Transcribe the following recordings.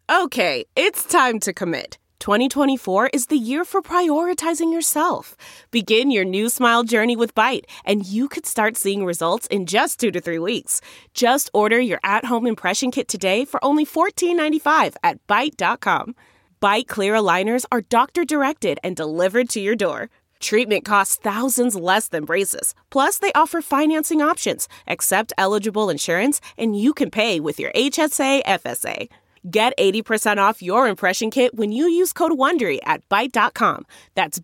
Okay, it's time to commit. 2024 is the year for prioritizing yourself. Begin your new smile journey with Byte, and you could start seeing results in just 2 to 3 weeks. Just order your at-home impression kit today for only $14.95 at Byte.com. Byte Clear aligners are doctor-directed and delivered to your door. Treatment costs thousands less than braces. Plus, they offer financing options, accept eligible insurance, and you can pay with your HSA FSA. Get 80% off your impression kit when you use code WONDERY at Byte.com. That's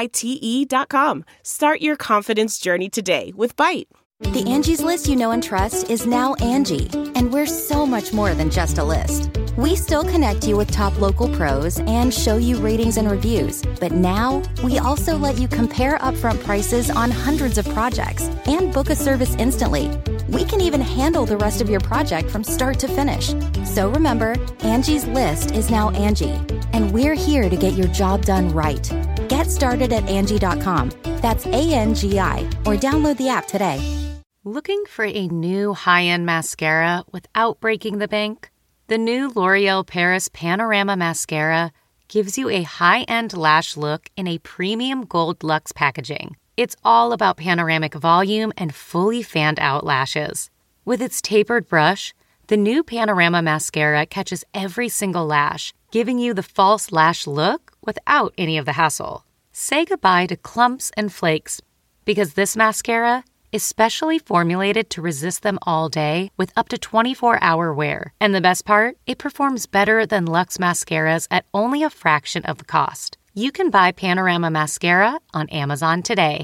BYTE.com. Start your confidence journey today with Byte. The Angie's List you know and trust is now Angie, and we're so much more than just a list. We still connect you with top local pros and show you ratings and reviews, but now we also let you compare upfront prices on hundreds of projects and book a service instantly. We can even handle the rest of your project from start to finish. So remember, Angie's List is now Angie, and we're here to get your job done right. Get started at Angie.com. That's ANGI, or download the app today. Looking for a new high-end mascara without breaking the bank? The new L'Oreal Paris Panorama Mascara gives you a high-end lash look in a premium gold luxe packaging. It's all about panoramic volume and fully fanned-out lashes. With its tapered brush, the new Panorama Mascara catches every single lash, giving you the false lash look without any of the hassle. Say goodbye to clumps and flakes, because this mascara is specially formulated to resist them all day with up to 24-hour wear. And the best part? It performs better than Luxe mascaras at only a fraction of the cost. You can buy Panorama Mascara on Amazon today.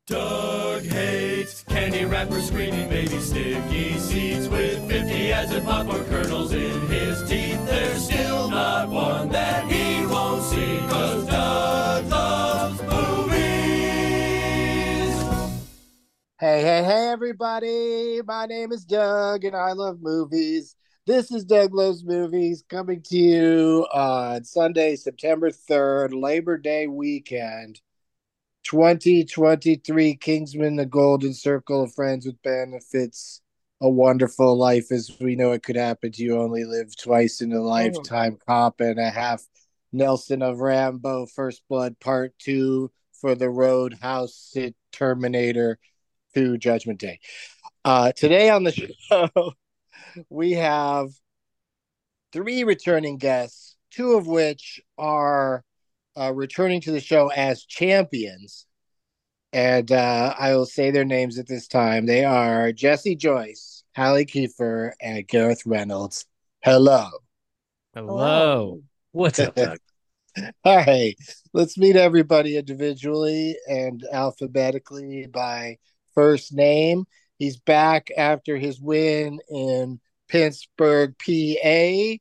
Doug hates candy wrappers, screaming baby sticky seeds with 50 acid popcorn kernels in his teeth. There's still not one that he won't see, 'cause Doug loves movies. Hey, everybody. My name is Doug, and I love movies. This is Doug Loves Movies, coming to you on Sunday, September 3rd, Labor Day weekend, 2023, Kingsman, The Golden Circle of Friends with Benefits, A Wonderful Life as We Know It Could Happen to You, Only Live Twice in a Lifetime, Cop and a Half, Nelson of Rambo, First Blood Part 2, For the Road, House, Terminator, through Judgment Day. Today on the show, we have 3 returning guests, 2 of which are returning to the show as champions. And I will say their names at this time. They are Jesse Joyce, Hallie Kiefer, and Gareth Reynolds. Hello. Hello. What's up, Doug? All right. Let's meet everybody individually and alphabetically by first name. He's back after his win in Pittsburgh, PA.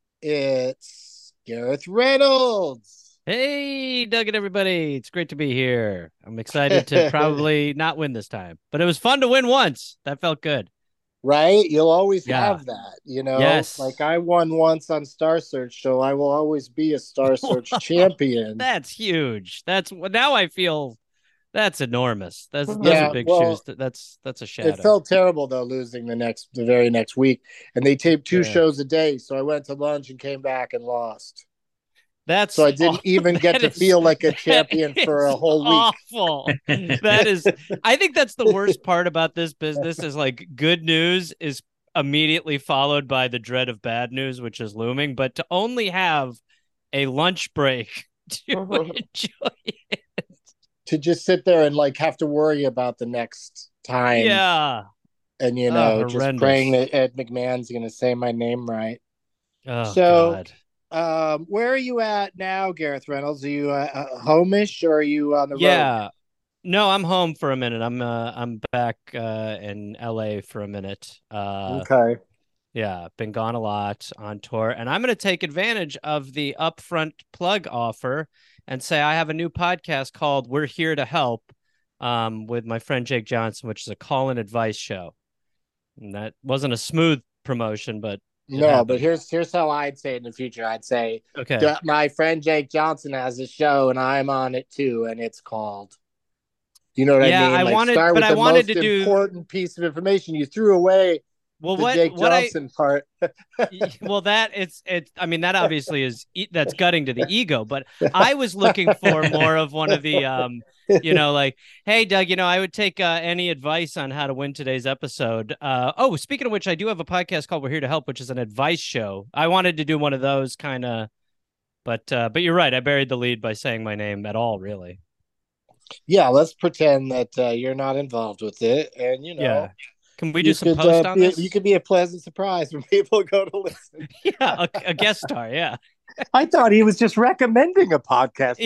It's Gareth Reynolds. Hey, Doug and everybody. It's great to be here. I'm excited to probably not win this time, but it was fun to win once. That felt good. Right? You'll always have that, you know? Yes. Like I won once on Star Search, so I will always be a Star Search champion. That's huge. Now I feel that's enormous. Those are big shoes. That's a shadow. It felt terrible though, losing the very next week, and they taped 2 shows a day. So I went to lunch and came back and lost. So I didn't even get to feel like a champion for a whole week. Awful. That is. I think that's the worst part about this business. Is like good news is immediately followed by the dread of bad news, which is looming. But to only have a lunch break to enjoy it. To just sit there and like have to worry about the next time. Yeah. And, just praying that Ed McMahon's going to say my name right. Oh, so, God. Where are you at now, Gareth Reynolds? Are you home-ish or are you on the road? Yeah. No, I'm home for a minute. I'm back in LA for a minute. Okay. Yeah, been gone a lot on tour. And I'm going to take advantage of the upfront plug offer and say I have a new podcast called We're Here to Help with my friend Jake Johnson, which is a call-in advice show. And that wasn't a smooth promotion, but but here's how I'd say it in the future. I'd say, okay, my friend Jake Johnson has a show and I'm on it too, and it's called. You know what I mean? I wanted to do important piece of information. You threw away Well, the Jake Johnson part. well, I mean, that obviously is that's gutting to the ego, but I was looking for more of one of the like, hey Doug, I would take any advice on how to win today's episode. Speaking of which, I do have a podcast called We're Here to Help, which is an advice show. I wanted to do one of those kind of, but you're right, I buried the lead by saying my name at all, really. Yeah, let's pretend that you're not involved with it, and yeah. Can we do some post on this? You could be a pleasant surprise when people go to listen. Yeah, a guest star. Yeah. I thought he was just recommending a podcast.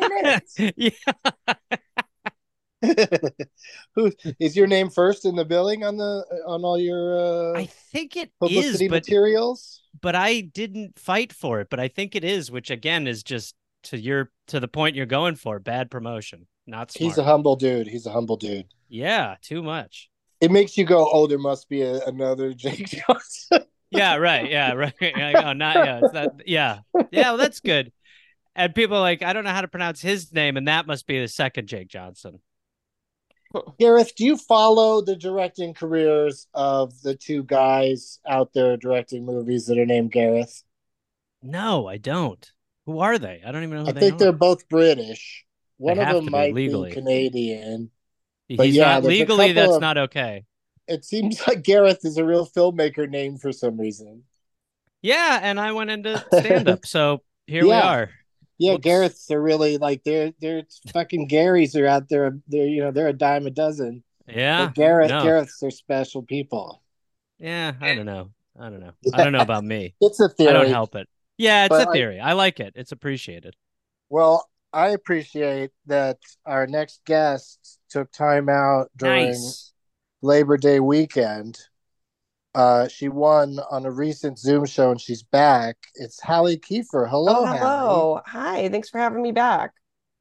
Who is your name first in the billing on all your? I think it publicity is materials, but I didn't fight for it. But I think it is, which again is just to the point you're going for. Bad promotion, not smart. He's a humble dude. Yeah, too much. It makes you go, oh, there must be another Jake Johnson. Yeah, right. Yeah, right. Oh, not yeah. It's that, yeah. Well, that's good. And people are like, I don't know how to pronounce his name, and that must be the second Jake Johnson. Gareth, do you follow the directing careers of the two guys out there directing movies that are named Gareth? No, I don't. Who are they? I don't even know who they are. I think they're both British. One of them might legally be Canadian. He's not legally. That's not okay. It seems like Gareth is a real filmmaker name for some reason. Yeah, and I went into stand-up, so here we are. Yeah, Gareths are really like they're fucking Garys are out there. They're a dime a dozen. Yeah, but Gareths are special people. Yeah, I don't know. I don't know about me. It's a theory. I don't help it. Yeah, it's a theory. I like it. It's appreciated. Well, I appreciate that our next guest took time out during Labor Day weekend. She won on a recent Zoom show and she's back. It's Hallie Kiefer. Hello, hello. Hallie. Hi, thanks for having me back.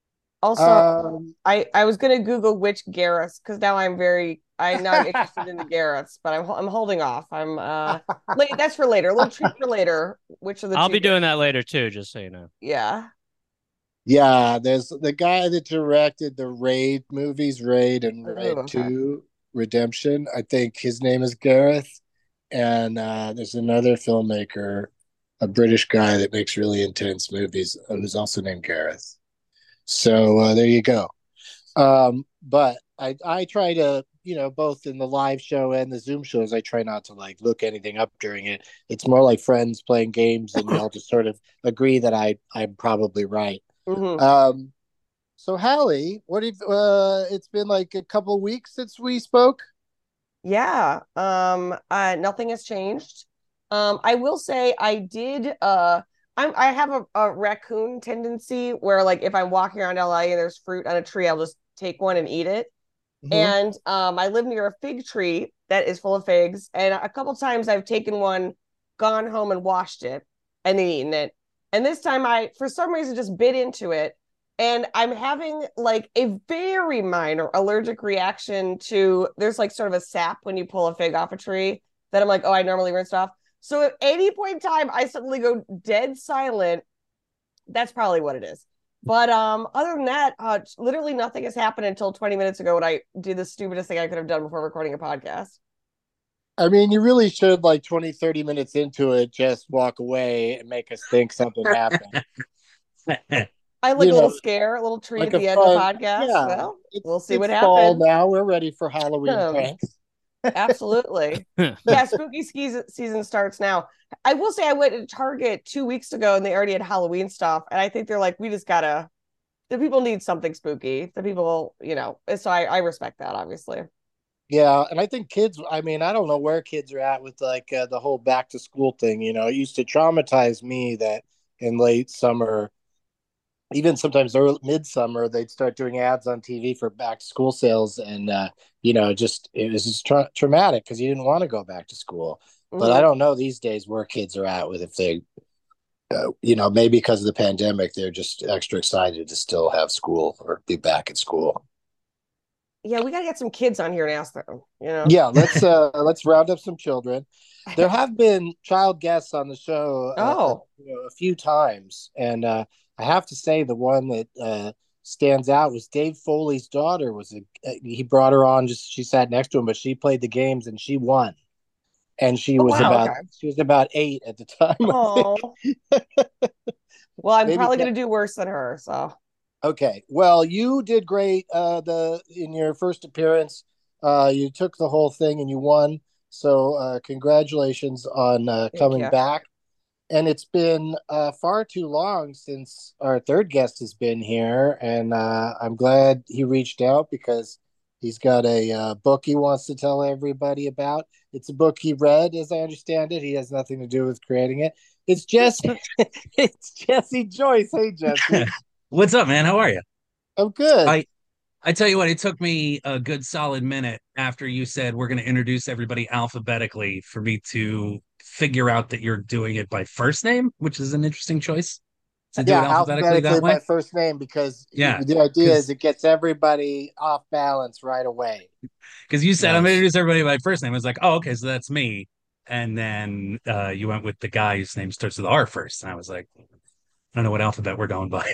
Also, I was going to Google which Gareths because now I'm not interested in the Gareths, but I'm holding off. I'm that's for later. A little treat for later. Which of the I'll be doing that later too, just so you know. Yeah. Yeah, there's the guy that directed the Raid movies, Raid and Raid 2 Redemption. I think his name is Gareth. And there's another filmmaker, a British guy that makes really intense movies, who's also named Gareth. So there you go. But I try to, both in the live show and the Zoom shows, I try not to look anything up during it. It's more like friends playing games, and we all just sort of agree that I'm probably right. Mm-hmm. So Hallie, what if it's been like a couple weeks since we spoke? Yeah. Nothing has changed. I will say I did I have a raccoon tendency where if I'm walking around LA and there's fruit on a tree, I'll just take one and eat it. Mm-hmm. And I live near a fig tree that is full of figs, and a couple times I've taken one, gone home and washed it, and then eaten it. And this time I, for some reason, just bit into it. And I'm having a very minor allergic reaction to, there's sort of a sap when you pull a fig off a tree that I'm like, oh, I normally rinse it off. So at any point in time, I suddenly go dead silent. That's probably what it is. But other than that, literally nothing has happened until 20 minutes ago when I did the stupidest thing I could have done before recording a podcast. I mean, you really should 20, 30 minutes into it, just walk away and make us think something happened. I like a little scare, a little treat at the end of the podcast. Yeah, well, we'll see what happens. Fall now. We're ready for Halloween pranks. Absolutely. Yeah, spooky season starts now. I will say I went to Target 2 weeks ago and they already had Halloween stuff. And I think they're we just gotta, the people need something spooky. The people, so I respect that, obviously. Yeah, and I think kids, I don't know where kids are at with the whole back to school thing. It used to traumatize me that in late summer, even sometimes midsummer, they'd start doing ads on TV for back to school sales. And, it was just traumatic because you didn't want to go back to school. Mm-hmm. But I don't know these days where kids are at with if they, maybe because of the pandemic, they're just extra excited to still have school or be back at school. Yeah, we got to get some kids on here and ask them, Yeah, let's round up some children. There have been child guests on the show a few times. And I have to say the one that stands out was Dave Foley's daughter. He brought her on, she sat next to him, but she played the games and she won. and she Oh, was wow, about okay. she was about 8 at the time. I Oh, well, I'm Maybe probably gonna do worse than her. So Okay. Well, you did great. The in your first appearance, you took the whole thing and you won. So, congratulations on thank coming you. back. And it's been far too long since our third guest has been here, and I'm glad he reached out because he's got a book he wants to tell everybody about. It's a book he read, as I understand it. He has nothing to do with creating it. It's Jesse. It's Jesse Joyce. Hey, Jesse. What's up, man? How are you? I'm good. I tell you what, it took me a good solid minute after you said we're going to introduce everybody alphabetically for me to figure out that you're doing it by first name, which is an interesting choice to do it Yeah, alphabetically alphabetically that way. by first name because Yeah, the idea is because it gets everybody off balance right away. you said I'm going to Nice. introduce everybody by first name. I was like, oh, okay, so that's me. And then you went with the guy whose name starts with R first, and I was like, I don't know what alphabet we're going by.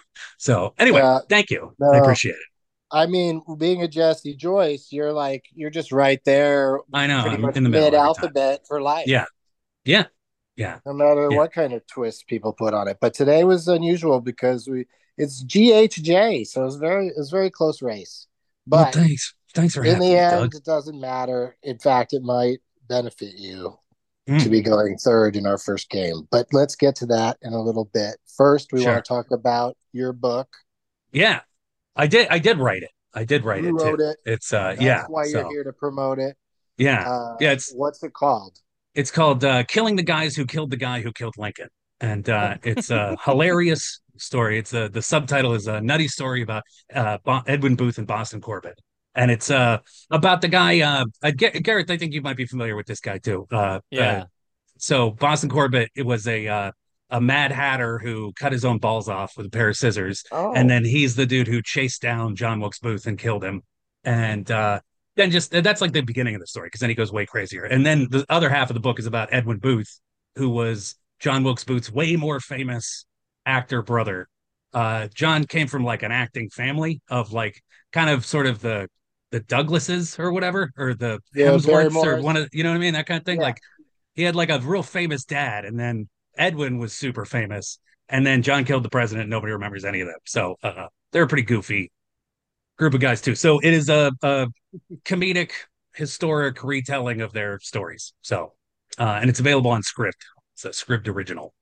So anyway, Yeah, thank you. I no, appreciate it. I mean, being a Jesse Joyce, you're just right there, I know pretty I'm much in the middle mid every time. alphabet for life, Yeah, yeah, yeah, no matter yeah. what kind of twist people put on it. But today was unusual because it's GHJ, so it's very close race. Well, But thanks for in having the me, Doug. end, it doesn't matter. In fact, it might benefit you to Mm, be going third in our first game. But let's get to that in a little bit. First, we want sure. to talk about your book. Yeah, I did write it. I did write You it too. wrote it. It's That's yeah. why you're So here to promote it. yeah, yeah. What's it called? It's called "Killing the Guys Who Killed the Guy Who Killed Lincoln," and it's a hilarious story. It's the subtitle is a nutty story about Edwin Booth and Boston Corbett, and it's about the guy. Garrett, I think you might be familiar with this guy too. Yeah. So Boston Corbett, it was a Mad Hatter who cut his own balls off with a pair of scissors, and Oh, then he's the dude who chased down John Wilkes Booth and killed him. And then just that's like the beginning of the story because then he goes way crazier. And then the other half of the book is about Edwin Booth, who was John Wilkes Booth's way more famous actor brother. John came from like an acting family of like kind of sort of the Douglases or whatever, or the Yeah, Hemsworths or Barrymore's. one of you know what I mean, that kind of thing. Yeah. Like he had like a real famous dad, and then Edwin was super famous, and then John killed the president. Nobody remembers any of them, so they're a pretty goofy group of guys too. So it is a comedic, historic retelling of their stories. So, and it's available on Script. It's a Script original.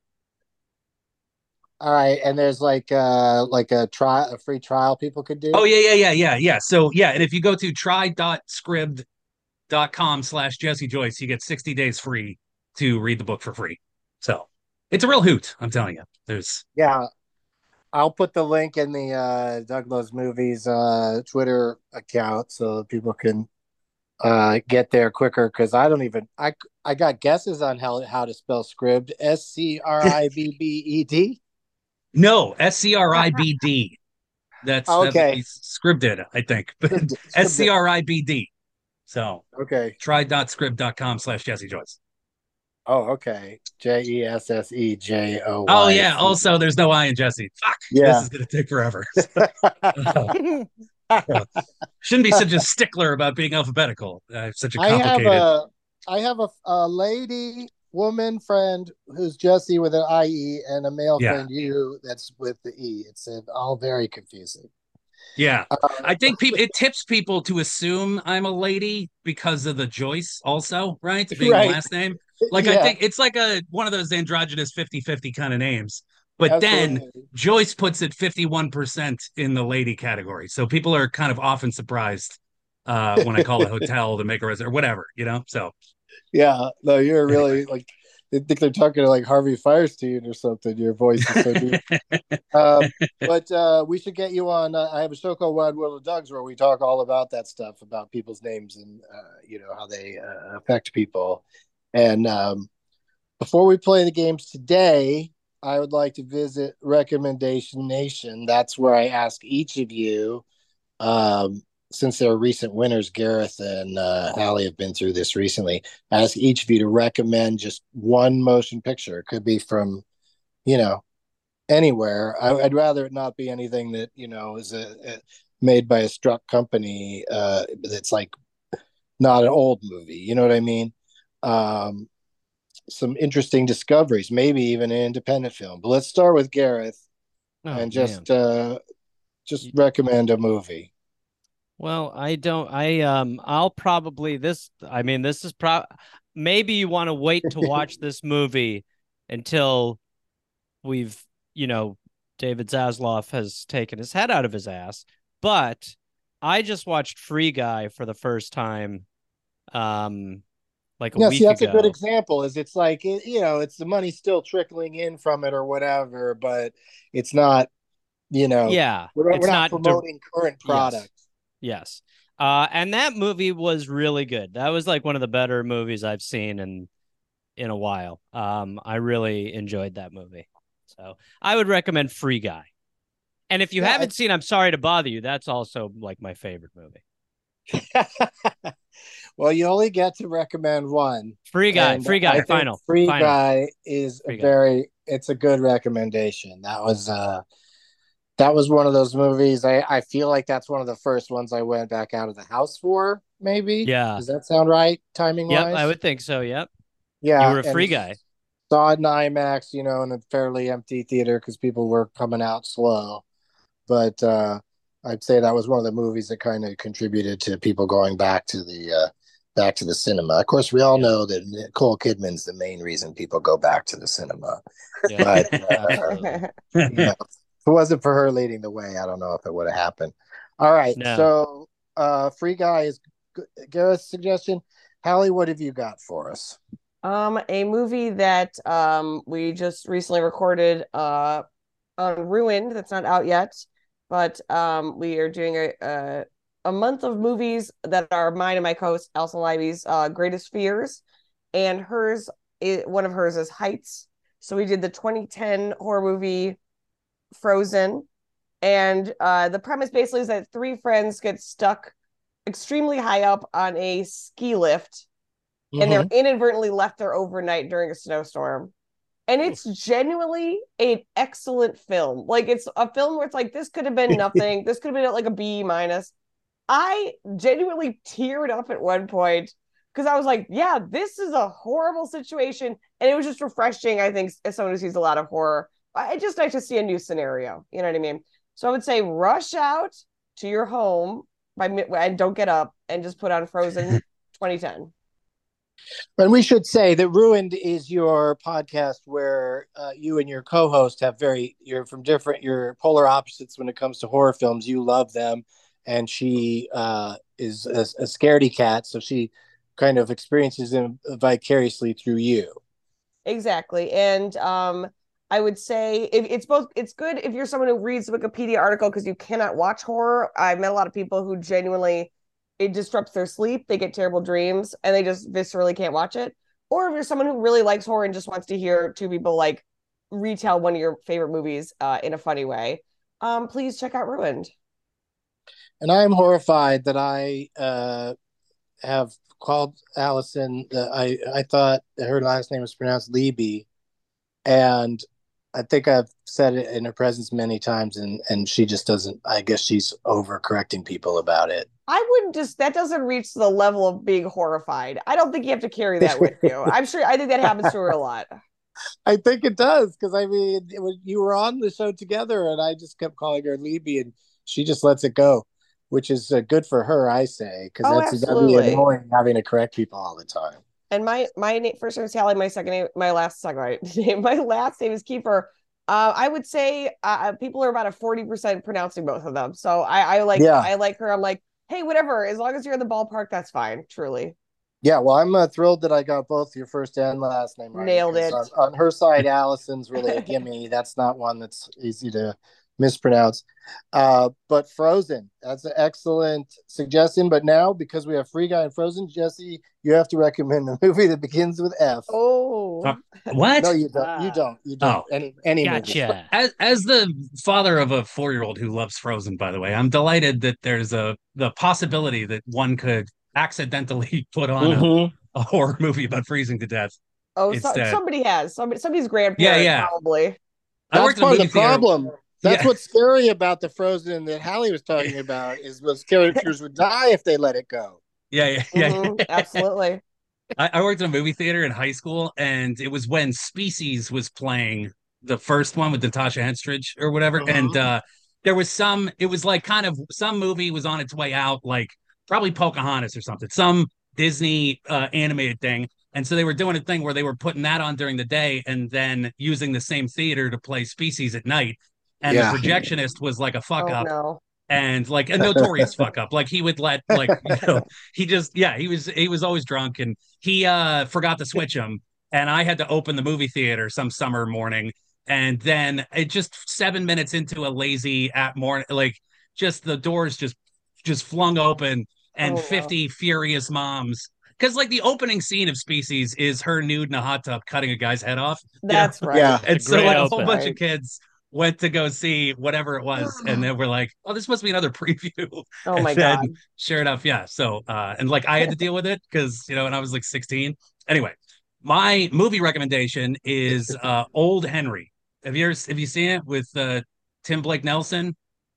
All right, and there's like a free trial people could Oh do. yeah. So yeah, and if you go to try.scribd.com/Jesse Joyce, you get 60 days free to read the book for free. So it's a real hoot. I'm telling you. There's Yeah, I'll put the link in the Doug Loves Movies Twitter account so people can get there quicker because I got guesses on how to spell scribd. Scribbed. no SCRIBD. That would Okay. be scripted, I think. But Scribd. SCRIBD. So Okay. try.script.com/Jesse Joyce. Oh, okay. Oh yeah. JESSEJOYCE. Also, there's no I in Jesse. Fuck. This Yeah. is gonna take forever. Shouldn't be such a stickler about being alphabetical. Such a I have complicated. a I have a lady woman friend who's Jesse with an IE and a male Yeah. friend you that's with the E. It's all very confusing. Yeah. Uh, I think people it tips people to assume I'm a lady because of the Joyce also, right? Being the right. last name. Like I Yeah, think it's like a one of those androgynous 50-50 kind of names. But then absolutely. Joyce puts it 51% in the lady category. So people are kind of often surprised when I call a hotel to make a reservation or whatever, you know? So Yeah, no, you're anyway. really like they think they're talking to like Harvey Firestein or something. Your voice is so deep. But we should get you on. I have a show called Wild World of Dogs where we talk all about that stuff, about people's names and how they affect people. And before we play the games today, I would like to visit Recommendation Nation. That's where I ask each of you, um, since they're recent winners, Gareth and Hallie have been through this recently. I ask each of you to recommend just one motion picture. It could be from, you know, anywhere. I'd rather it not be anything that is made by a struck company. That's like not an old movie. You know what I mean? um, some interesting discoveries, maybe even an independent film. But let's start with Gareth and just recommend a movie. Well, I'll probably this. I mean, this is maybe you want to wait to watch this movie until we've, David Zaslav has taken his head out of his ass. But I just watched Free Guy for the first time, like a week that's ago. a good example. It's like it's the money still trickling in from it or whatever, but it's not. We're not promoting current products. Yes. And that movie was really good. That was like one of the better movies I've seen in a while. I really enjoyed that movie. So I would recommend Free Guy. And if you haven't seen I'm Sorry to Bother You, that's also like my favorite movie. Well, you only get to recommend one. Free Guy, final. Free Guy is it's a good recommendation. That was one of those movies. I feel like that's one of the first ones I went back out of the house for, maybe. Yeah. Does that sound right, timing wise? Yep, I would think so, yep. Yeah. You were a Free Guy. Saw it in IMAX, in a fairly empty theater because people were coming out slow. But I'd say that was one of the movies that kind of contributed to people going back to the cinema. Of course, we all know that Nicole Kidman's the main reason people go back to the cinema. Yeah. But if it wasn't for her leading the way, I don't know if it would have happened. All right, so Free Guy is Gareth's suggestion. Hallie, what have you got for us? A movie that we just recently recorded on Ruined, that's not out yet, but we are doing a month of movies that are mine and my co-host Alison Leiby's greatest fears, and one of hers is Heights. So we did the 2010 horror movie Frozen, and the premise basically is that three friends get stuck extremely high up on a ski lift, and they're inadvertently left there overnight during a snowstorm. And it's genuinely an excellent film. Like, it's a film where it's like, this could have been nothing. This could have been like a B-. I genuinely teared up at one point because I was like, yeah, this is a horrible situation. And it was just refreshing, I think, as someone who sees a lot of horror. I just like to see a new scenario. You know what I mean? So I would say rush out to your home and don't get up and just put on Frozen 2010. And we should say that Ruined is your podcast where you and your co-host you're polar opposites when it comes to horror films. You love them, and she is a scaredy cat, so she kind of experiences them vicariously through you. Exactly. And I would say it's good if you're someone who reads the Wikipedia article because you cannot watch horror. I've met a lot of people who genuinely, it disrupts their sleep. They get terrible dreams and they just viscerally can't watch it. Or if you're someone who really likes horror and just wants to hear two people like retell one of your favorite movies in a funny way, please check out Ruined. And I am horrified that I have called Allison. I thought her last name was pronounced Leiby, and I think I've said it in her presence many times, and she just doesn't. I guess she's overcorrecting people about it. That doesn't reach the level of being horrified. I don't think you have to carry that with you. I think that happens to her a lot. I think it does, because I mean, you were on the show together, and I just kept calling her Leiby, and she just lets it go, which is good for her, I say, because that'd be annoying having to correct people all the time. And my first name is Hallie. My last name is Kiefer. I would say people are about a 40% pronouncing both of them. So I like her. I'm like, hey, whatever. As long as you're in the ballpark, that's fine. Truly. Yeah, well, I'm thrilled that I got both your first and last name right. Nailed it. On her side, Allison's really a gimme. That's not one that's easy to mispronounce. But Frozen, that's an excellent suggestion. But now, because we have Free Guy and Frozen, Jesse, you have to recommend a movie that begins with F. Oh, what? No, you don't. You don't. Oh. Any gotcha. movie. As the father of a 4-year-old who loves Frozen, by the way, I'm delighted that there's the possibility that one could accidentally put on a horror movie about freezing to death. Oh, somebody has. Somebody's grandparent probably. That's part of the problem. That's what's scary about the Frozen that Hallie was talking about, is those characters would die if they let it go. Yeah. Absolutely. I worked in a movie theater in high school, and it was when Species was playing, the first one with Natasha Henstridge or whatever. And there was it was like kind of some movie was on its way out, like probably Pocahontas or something, some Disney animated thing. And so they were doing a thing where they were putting that on during the day and then using the same theater to play Species at night. And the projectionist was like a fuck up. No. And like a notorious fuck up. Like he would let, like, he was always drunk, and he forgot to switch them. And I had to open the movie theater some summer morning. And then it just 7 minutes into a lazy at morning, like just the doors just flung open, and 50 furious moms. Because like the opening scene of Species is her nude in a hot tub cutting a guy's head off. That's right. Yeah. And so like, a whole bunch Right. of kids went to go see whatever it was, and then we're like, oh, this must be another preview. Oh my And then, God. sure enough, yeah. So and like I had to deal with it because when I was like 16. Anyway, my movie recommendation is Old Henry. Have you seen it with Tim Blake Nelson?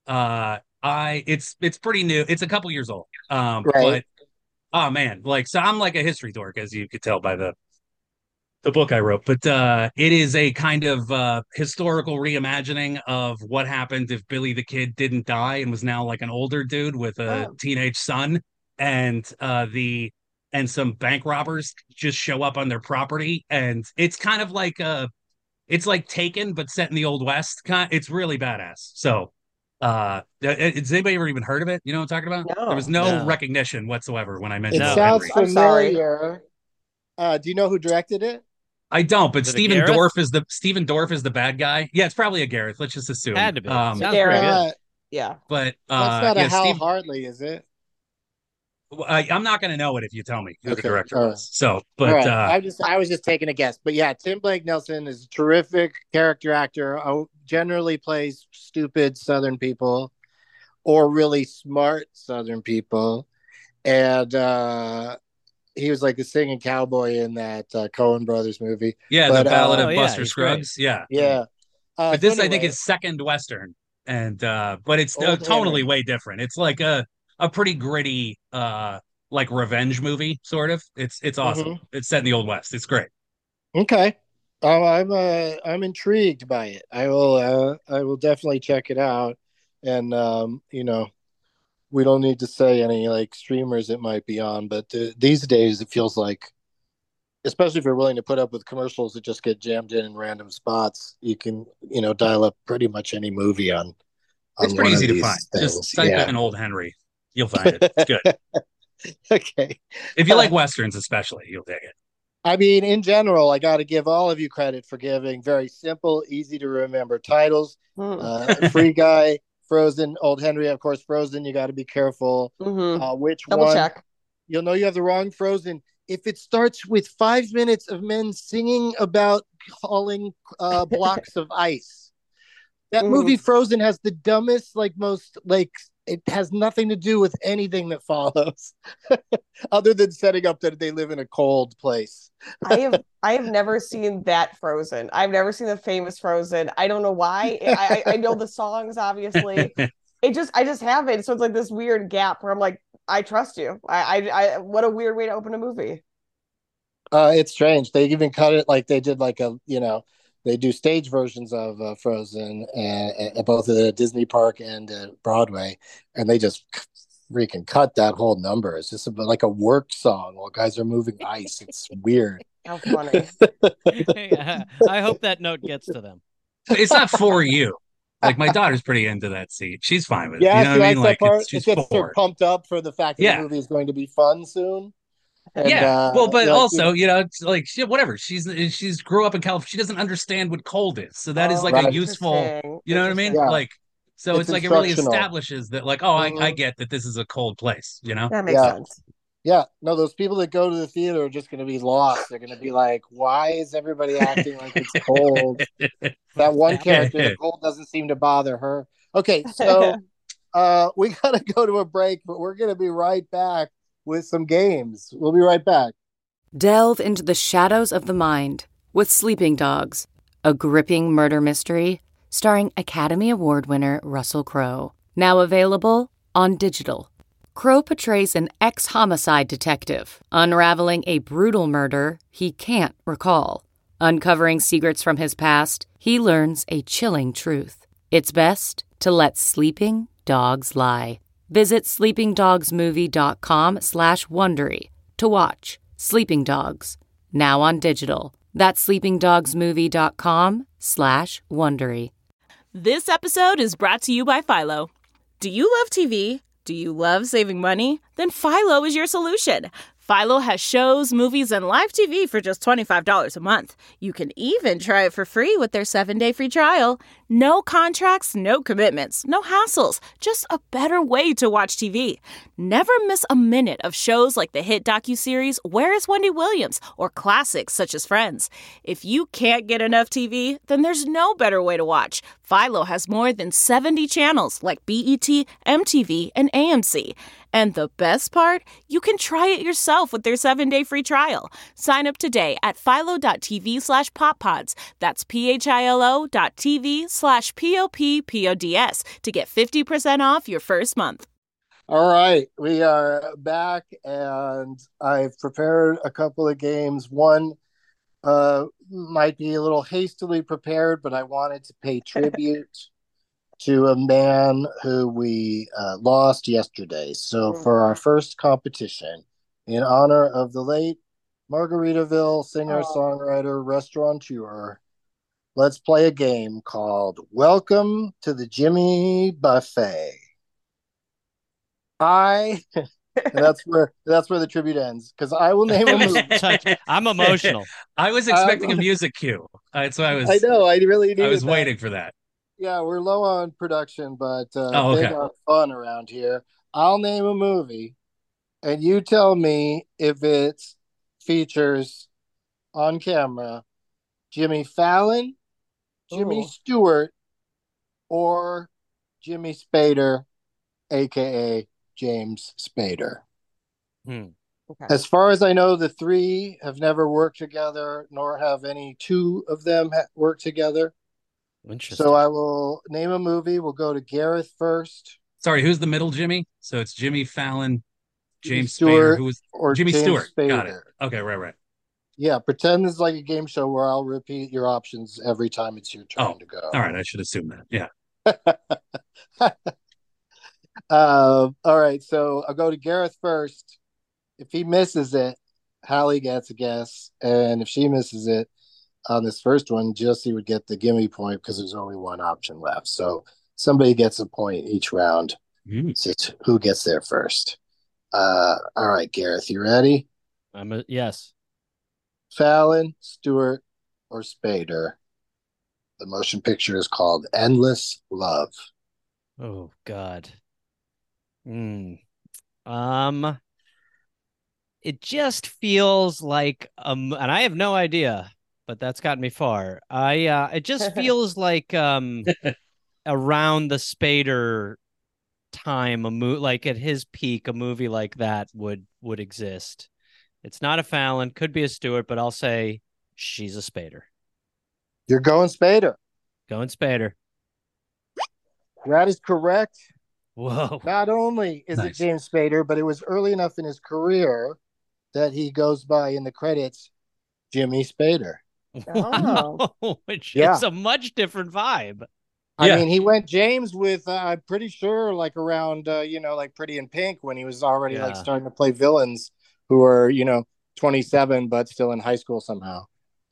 It's pretty new. It's a couple years old. Right. But oh man, like, so I'm like a history dork, as you could tell by the book I wrote, but it is a kind of historical reimagining of what happened if Billy the Kid didn't die and was now like an older dude with a teenage son, and some bank robbers just show up on their property, and it's kind of like it's like Taken but set in the Old West. It's really badass. So has anybody ever even heard of it? You know what I'm talking about? No. There was no No. recognition whatsoever when I It mentioned Old sounds Henry. I'm sorry. familiar. Do you know who directed it? I don't, but Is it a Stephen Gareth? Dorff is the bad guy. Yeah, it's probably a Gareth. Let's just assume. Had to be. Sounds pretty Gareth. good. Yeah. But That's not a yeah, Hal Hartley, is it? I'm not going to know it if you tell me who the Okay, director all right. was. So, but All right. I was just taking a guess, but yeah, Tim Blake Nelson is a terrific character actor. Generally plays stupid Southern people or really smart Southern people, and he was like the singing cowboy in that Coen Brothers movie. yeah, But, the Ballad oh, of yeah, Buster he's Scruggs. Yeah, Yeah, but this so I think anyway, is second Western, and but it's Old tonally Henry. way different. It's like a pretty gritty like revenge movie, sort of. It's awesome. It's set in the Old West. It's great. Okay. I'm intrigued by it. I will definitely check it out, and we don't need to say any like streamers it might be on, but these days it feels like, especially if you're willing to put up with commercials that just get jammed in random spots, you can dial up pretty much any movie on. It's pretty one easy of to these find. things. Just type in Old Henry. You'll find it. It's good. Okay. If you like Westerns, especially, you'll dig it. I mean, in general, I got to give all of you credit for giving very simple, easy to remember titles. Free Guy, Frozen, Old Henry, of course. Frozen, you got to be careful. Which Double one? check. You'll know you have the wrong Frozen if it starts with 5 minutes of men singing about hauling blocks of ice. That movie Frozen has the dumbest, most it has nothing to do with anything that follows, other than setting up that they live in a cold place. I have never seen that Frozen. I've never seen the famous Frozen. I don't know why. I know the songs, obviously. I just haven't. So it's like this weird gap where I'm like, I trust you. I what a weird way to open a movie. It's strange. They even cut it like they did they do stage versions of Frozen at both the Disney park and Broadway, and they just freaking cut that whole number. It's just like a work song while guys are moving ice. It's weird. How funny. I hope that note gets to them. It's not for you. Like, my daughter's pretty into that scene. She's fine with it. Yeah, You know what I mean? Like, that part. she's It gets her forward. pumped up for the fact that the movie is going to be fun soon. And, well, but also, you know, it's like whatever. She's grew up in California. She doesn't understand what cold is. So that is like right. a useful, you know what I mean? Yeah. Like, so it's like it really instructional. establishes that, like, oh, I get that this is a cold place, you know? That makes sense. Yeah, no, those people that go to the theater are just going to be lost. They're going to be like, why is everybody acting like it's cold? That one character, the cold doesn't seem to bother her. Okay, so we got to go to a break, but we're going to be right back with some games. We'll be right back. Delve into the shadows of the mind with Sleeping Dogs, a gripping murder mystery starring Academy Award winner Russell Crowe. Now available on digital. Crow portrays an ex-homicide detective, unraveling a brutal murder he can't recall. Uncovering secrets from his past, he learns a chilling truth. It's best to let sleeping dogs lie. Visit sleepingdogsmovie.com/Wondery to watch Sleeping Dogs, now on digital. That's sleepingdogsmovie.com/Wondery. This episode is brought to you by Philo. Do you love TV? Do you love saving money? Then Philo is your solution. Philo has shows, movies, and live TV for just $25 a month. You can even try it for free with their 7-day free trial. No contracts, no commitments, no hassles. Just a better way to watch TV. Never miss a minute of shows like the hit docuseries Where is Wendy Williams? Or classics such as Friends. If you can't get enough TV, then there's no better way to watch. Philo has more than 70 channels like BET, MTV, and AMC. And the best part? You can try it yourself with their 7-day free trial. Sign up today at philo.tv/poppods. That's philo.tv/poppods to get 50% off your first month. All right, we are back, and I've prepared a couple of games. One might be a little hastily prepared, but I wanted to pay tribute to a man who we lost yesterday. So for our first competition, in honor of the late Margaritaville singer-songwriter, restaurateur, let's play a game called Welcome to the Jimmy Buffet. And that's where the tribute ends, because I will name a movie. I'm emotional. I was expecting a music cue. So I know. I really needed I was that. waiting for that. Yeah, we're low on production, but okay. they got fun around here. I'll name a movie, and you tell me if it features on camera Jimmy Fallon, Jimmy Stewart, or Jimmy Spader, a.k.a. James Spader. Okay. As far as I know, the three have never worked together, nor have any two of them worked together. Interesting. So I will name a movie. We'll go to Gareth first. Sorry, who's the middle Jimmy? So it's Jimmy Fallon, James Stewart, Spader, who was or Jimmy James Stewart. Spader. Got it. Okay, right. Yeah, pretend it's like a game show where I'll repeat your options every time it's your turn to go. All right, I should assume that. Yeah. All right, so I'll go to Gareth first. If he misses it, Hallie gets a guess, and if she misses it on this first one, Jesse would get the gimme point because there's only one option left. So somebody gets a point each round. So it's who gets there first. All right, Gareth, you ready? Yes. Fallon, Stewart, or Spader? The motion picture is called Endless Love. Oh God. It just feels like and I have no idea, but that's gotten me far. It just feels like around the Spader time, like at his peak, a movie like that would exist. It's not a Fallon, could be a Stewart, but I'll say she's a Spader. You're going Spader. Going Spader. That is correct. Whoa. Not only is it James Spader, but it was early enough in his career that he goes by in the credits Jimmy Spader. Wow. Which is a much different vibe. I mean, he went James with, I'm pretty sure, like around, like Pretty in Pink, when he was already like starting to play villains who were, 27, but still in high school somehow.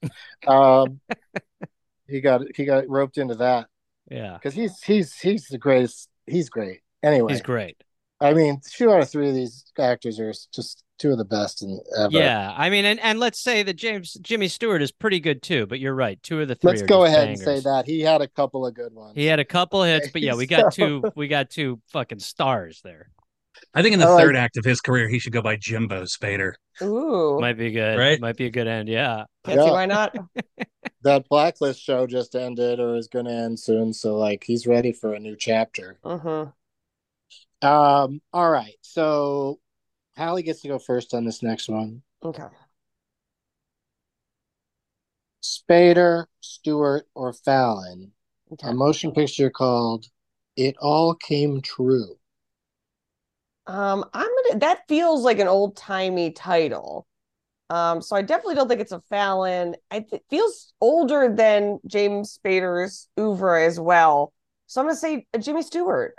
He got roped into that. Yeah. Because he's the greatest. He's great. Anyway. He's great. I mean, 2 out of 3 of these actors are just 2 of the best ever. Yeah, I mean, and let's say that Jimmy Stewart is pretty good too, but you're right. 2 of the 3 Let's are go just ahead bangers. and say that. He had a couple of good ones. He had a couple hits, but yeah, we got two fucking stars there. I think in the third act of his career, he should go by Jimbo Spader. Ooh. Might be good. Right? Might be a good end, yeah. Can't see why not. That Blacklist show just ended or is going to end soon, so like he's ready for a new chapter. All right, so Hallie gets to go first on this next one. Okay. Spader, Stewart, or Fallon. A motion picture called It All Came True. That feels like an old-timey title. So I definitely don't think it's a Fallon. It feels older than James Spader's oeuvre as well. So I'm gonna say Jimmy Stewart.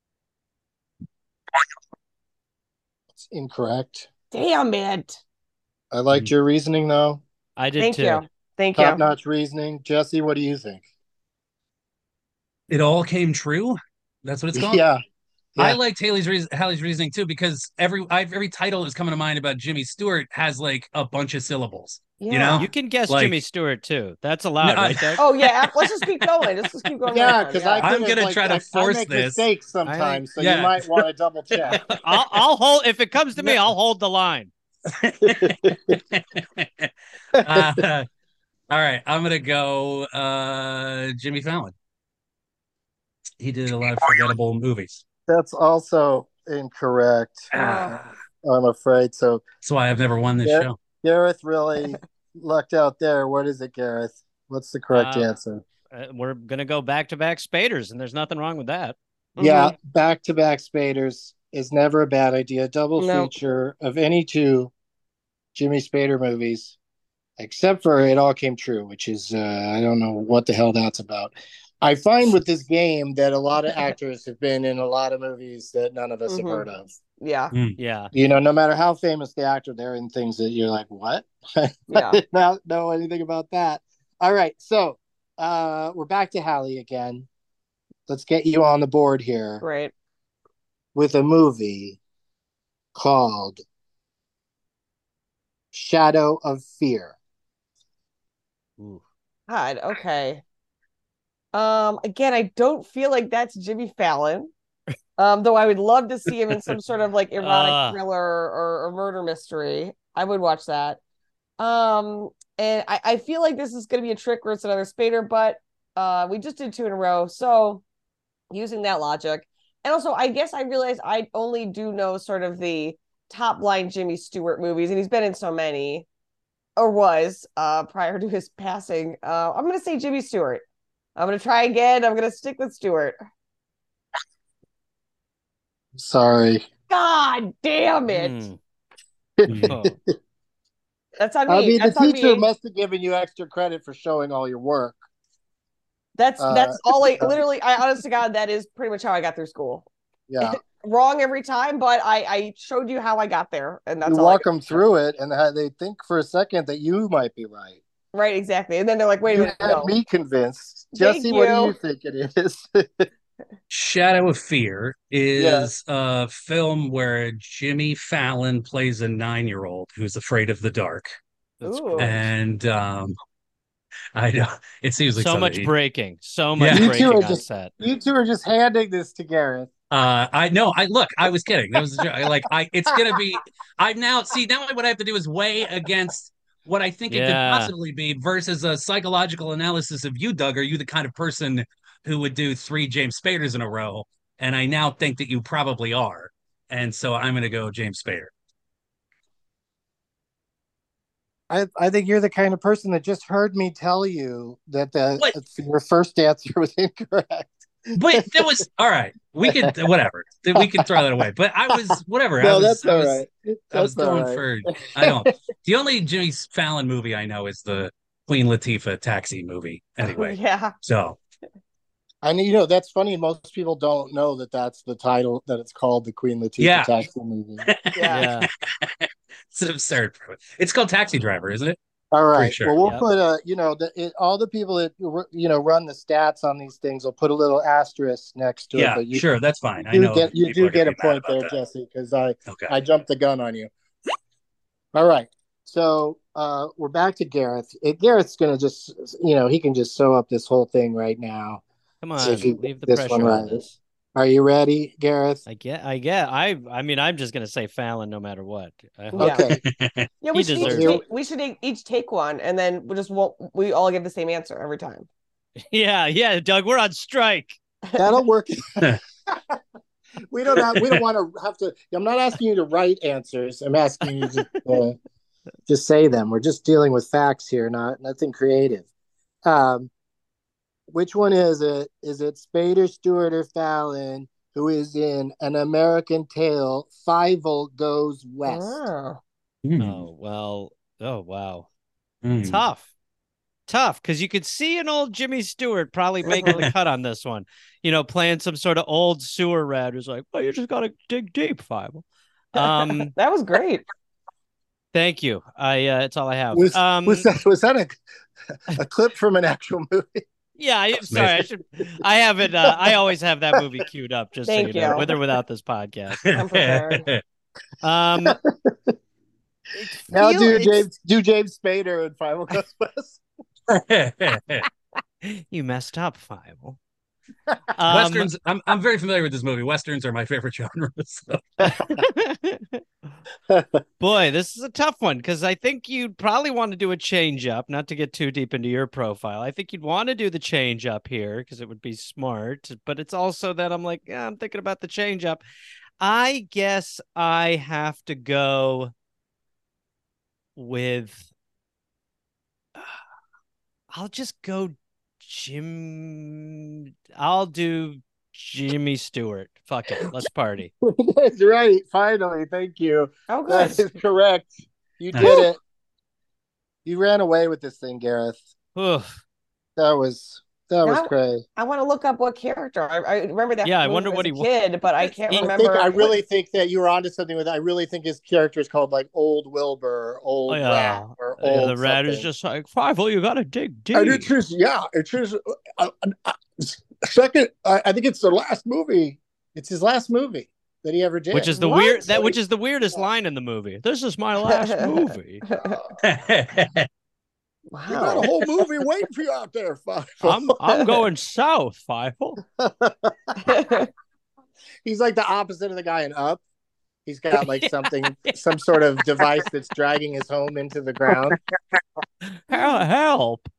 It's incorrect. Damn it. I liked your reasoning, though. I did Thank too. you. Thank you. Top-notch reasoning. Jesse, what do you think? It all came true. That's what it's called. Yeah. I liked Haley's reasoning too, because every title that's coming to mind about Jimmy Stewart has like a bunch of syllables. You know, You can guess Like- Jimmy Stewart too. That's allowed, No, right, Doug? Oh yeah, let's just keep going. Let's just keep going. Yeah, because I'm gonna try to force I make this. mistakes sometimes, so yeah. you might want to double check. I'll hold if it comes to me. I'll hold the line. All right, I'm gonna go Jimmy Fallon. He did a lot of forgettable movies. That's also incorrect. I'm afraid. So That's why I've never won this show. Gareth really lucked out there. What is it, Gareth? What's the correct answer? We're gonna go back-to-back Spaders, and there's nothing wrong with that. Yeah, back-to-back Spaders is never a bad idea. Double feature of any two Jimmy Spader movies, except for It All Came True, which is I don't know what the hell that's about. I find with this game that a lot of actors have been in a lot of movies that none of us have heard of. Yeah. Yeah. You know, no matter how famous the actor, they're in things that you're like, what? I did not know anything about that. All right. So we're back to Hallie again. Let's get you on the board here. Right. With a movie called Shadow of Fear. God, okay. Again, I don't feel like that's Jimmy Fallon. Though I would love to see him in some sort of like erotic thriller or murder mystery. I would watch that. And I feel like this is going to be a trick where it's another Spader, but we just did 2 in a row. So using that logic. And also, I guess I realized I only do know sort of the top line Jimmy Stewart movies, and he's been in so many, or was prior to his passing. I'm going to say Jimmy Stewart. I'm going to try again. I'm going to stick with Stewart. Sorry. God damn it. That's on me. I mean, that's the teacher on me. must have given you extra credit for showing all your work. That's all I literally, I honest to God, that is pretty much how I got through school. Yeah. Wrong every time, but I showed you how I got there. And that's you all walk them through it, and they think for a second that you might be right. Right, exactly. And then they're like, wait a minute. You had me convinced. Jesse, what do you think it is? Shadow of Fear is a film where Jimmy Fallon plays a 9-year-old who's afraid of the dark. And I know it seems like so much breaking. So much breaking on set. You two are just handing this to Gareth. I know. I was kidding. That was it's gonna be. Now what I have to do is weigh against what I think it could possibly be versus a psychological analysis of you, Doug. Are you the kind of person who would do 3 James Spaders in a row? And I now think that you probably are. And so I'm going to go James Spader. I think you're the kind of person that just heard me tell you that your first answer was incorrect. But it was all right. We could whatever. We can throw that away. But I was whatever. No, that's all right. I was going for. I don't. The only Jimmy Fallon movie I know is the Queen Latifah taxi movie. Anyway, So, and that's funny. Most people don't know that that's the title, that it's called the Queen Latifah taxi movie. It's absurd. It's called Taxi Driver, isn't it? All right. Sure. Well, we'll put all the people that run the stats on these things will put a little asterisk next to it. Yeah, but sure, that's fine. I know you do get a point there, Jesse, because I jumped the gun on you. All right. So we're back to Gareth. Gareth's gonna just he can just sew up this whole thing right now. Come on, leave the pressure on this. Are you ready, Gareth? I get. I mean, I'm just gonna say Fallon no matter what. Okay. Yeah, we should each take one, and then we all give the same answer every time. Yeah, Doug, we're on strike. That'll work. We don't want to have to. I'm not asking you to write answers. I'm asking you to just say them. We're just dealing with facts here, nothing creative. Which one is it? Is it Spader, Stewart, or Fallon who is in An American Tail, Fievel Goes West. Oh. Oh, well. Oh, wow. Mm. Tough, because you could see an old Jimmy Stewart probably making the cut on this one. Playing some sort of old sewer rat who's like, well, you just got to dig deep, Fievel. That was great. Thank you. It's all I have. Was that a clip from an actual movie? Yeah, I'm sorry. I have it. I always have that movie queued up, just Thank so you know, you. with or without this podcast. I'm prepared. Now do James Spader and Fievel Goes West. You messed up, Fievel. Westerns. I'm very familiar with this movie. Westerns are my favorite genre. So. Boy, this is a tough one because I think you'd probably want to do a change up, not to get too deep into your profile. I think you'd want to do the change up here because it would be smart, but it's also that I'm like, yeah, I'm thinking about the change up. I guess I have to go with I'll just go I'll do Jimmy Stewart. Fuck it. Let's party. That's right. Finally. Thank you. Oh, good. That is correct. You did it. You ran away with this thing, Gareth. Oof. That was great. I want to look up what character. I remember that. Yeah, I wonder what he kid, but I can't remember. I really think that you were onto something with. I really think his character is called like Old Wilbur, Old Rat, or Old. The rat is just like Fievel. You got to dig deep. And it's his second. I think it's the last movie. It's his last movie that he ever did. Which is the which is the weirdest line in the movie. This is my last movie. Wow. You got a whole movie waiting for you out there, Fievel. I'm going south, Fievel. He's like the opposite of the guy in Up. He's got like some sort of device that's dragging his home into the ground. Help.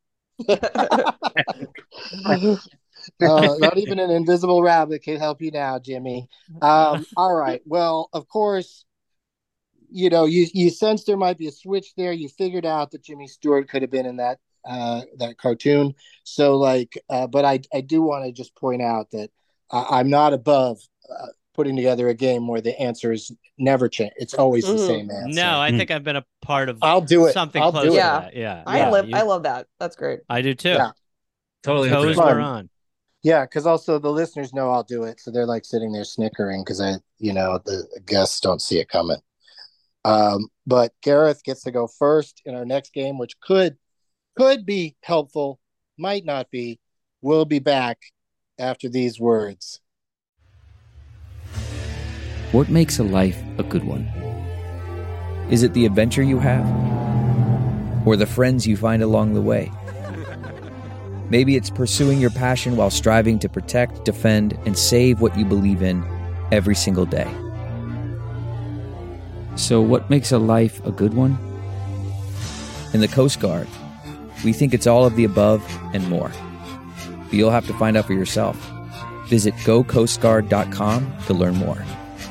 Not even an invisible rabbit can help you now, Jimmy. All right. Well, of course, you sense there might be a switch there. You figured out that Jimmy Stewart could have been in that cartoon. So but I do want to just point out that I'm not above putting together a game where the answer is never change. It's always the same answer. No, I think I've been a part of. I'll do it. Something close to that. Yeah, I love that. That's great. I do too. Yeah. Totally. Toes are on. Yeah, because also the listeners know I'll do it, so they're like sitting there snickering because the guests don't see it coming. But Gareth gets to go first in our next game, which could be helpful, might not be. We'll be back after these words. What makes a life a good one? Is it the adventure you have? Or the friends you find along the way? Maybe it's pursuing your passion while striving to protect, defend, and save what you believe in every single day. So what makes a life a good one? In the Coast Guard, we think it's all of the above and more. But you'll have to find out for yourself. Visit gocoastguard.com to learn more.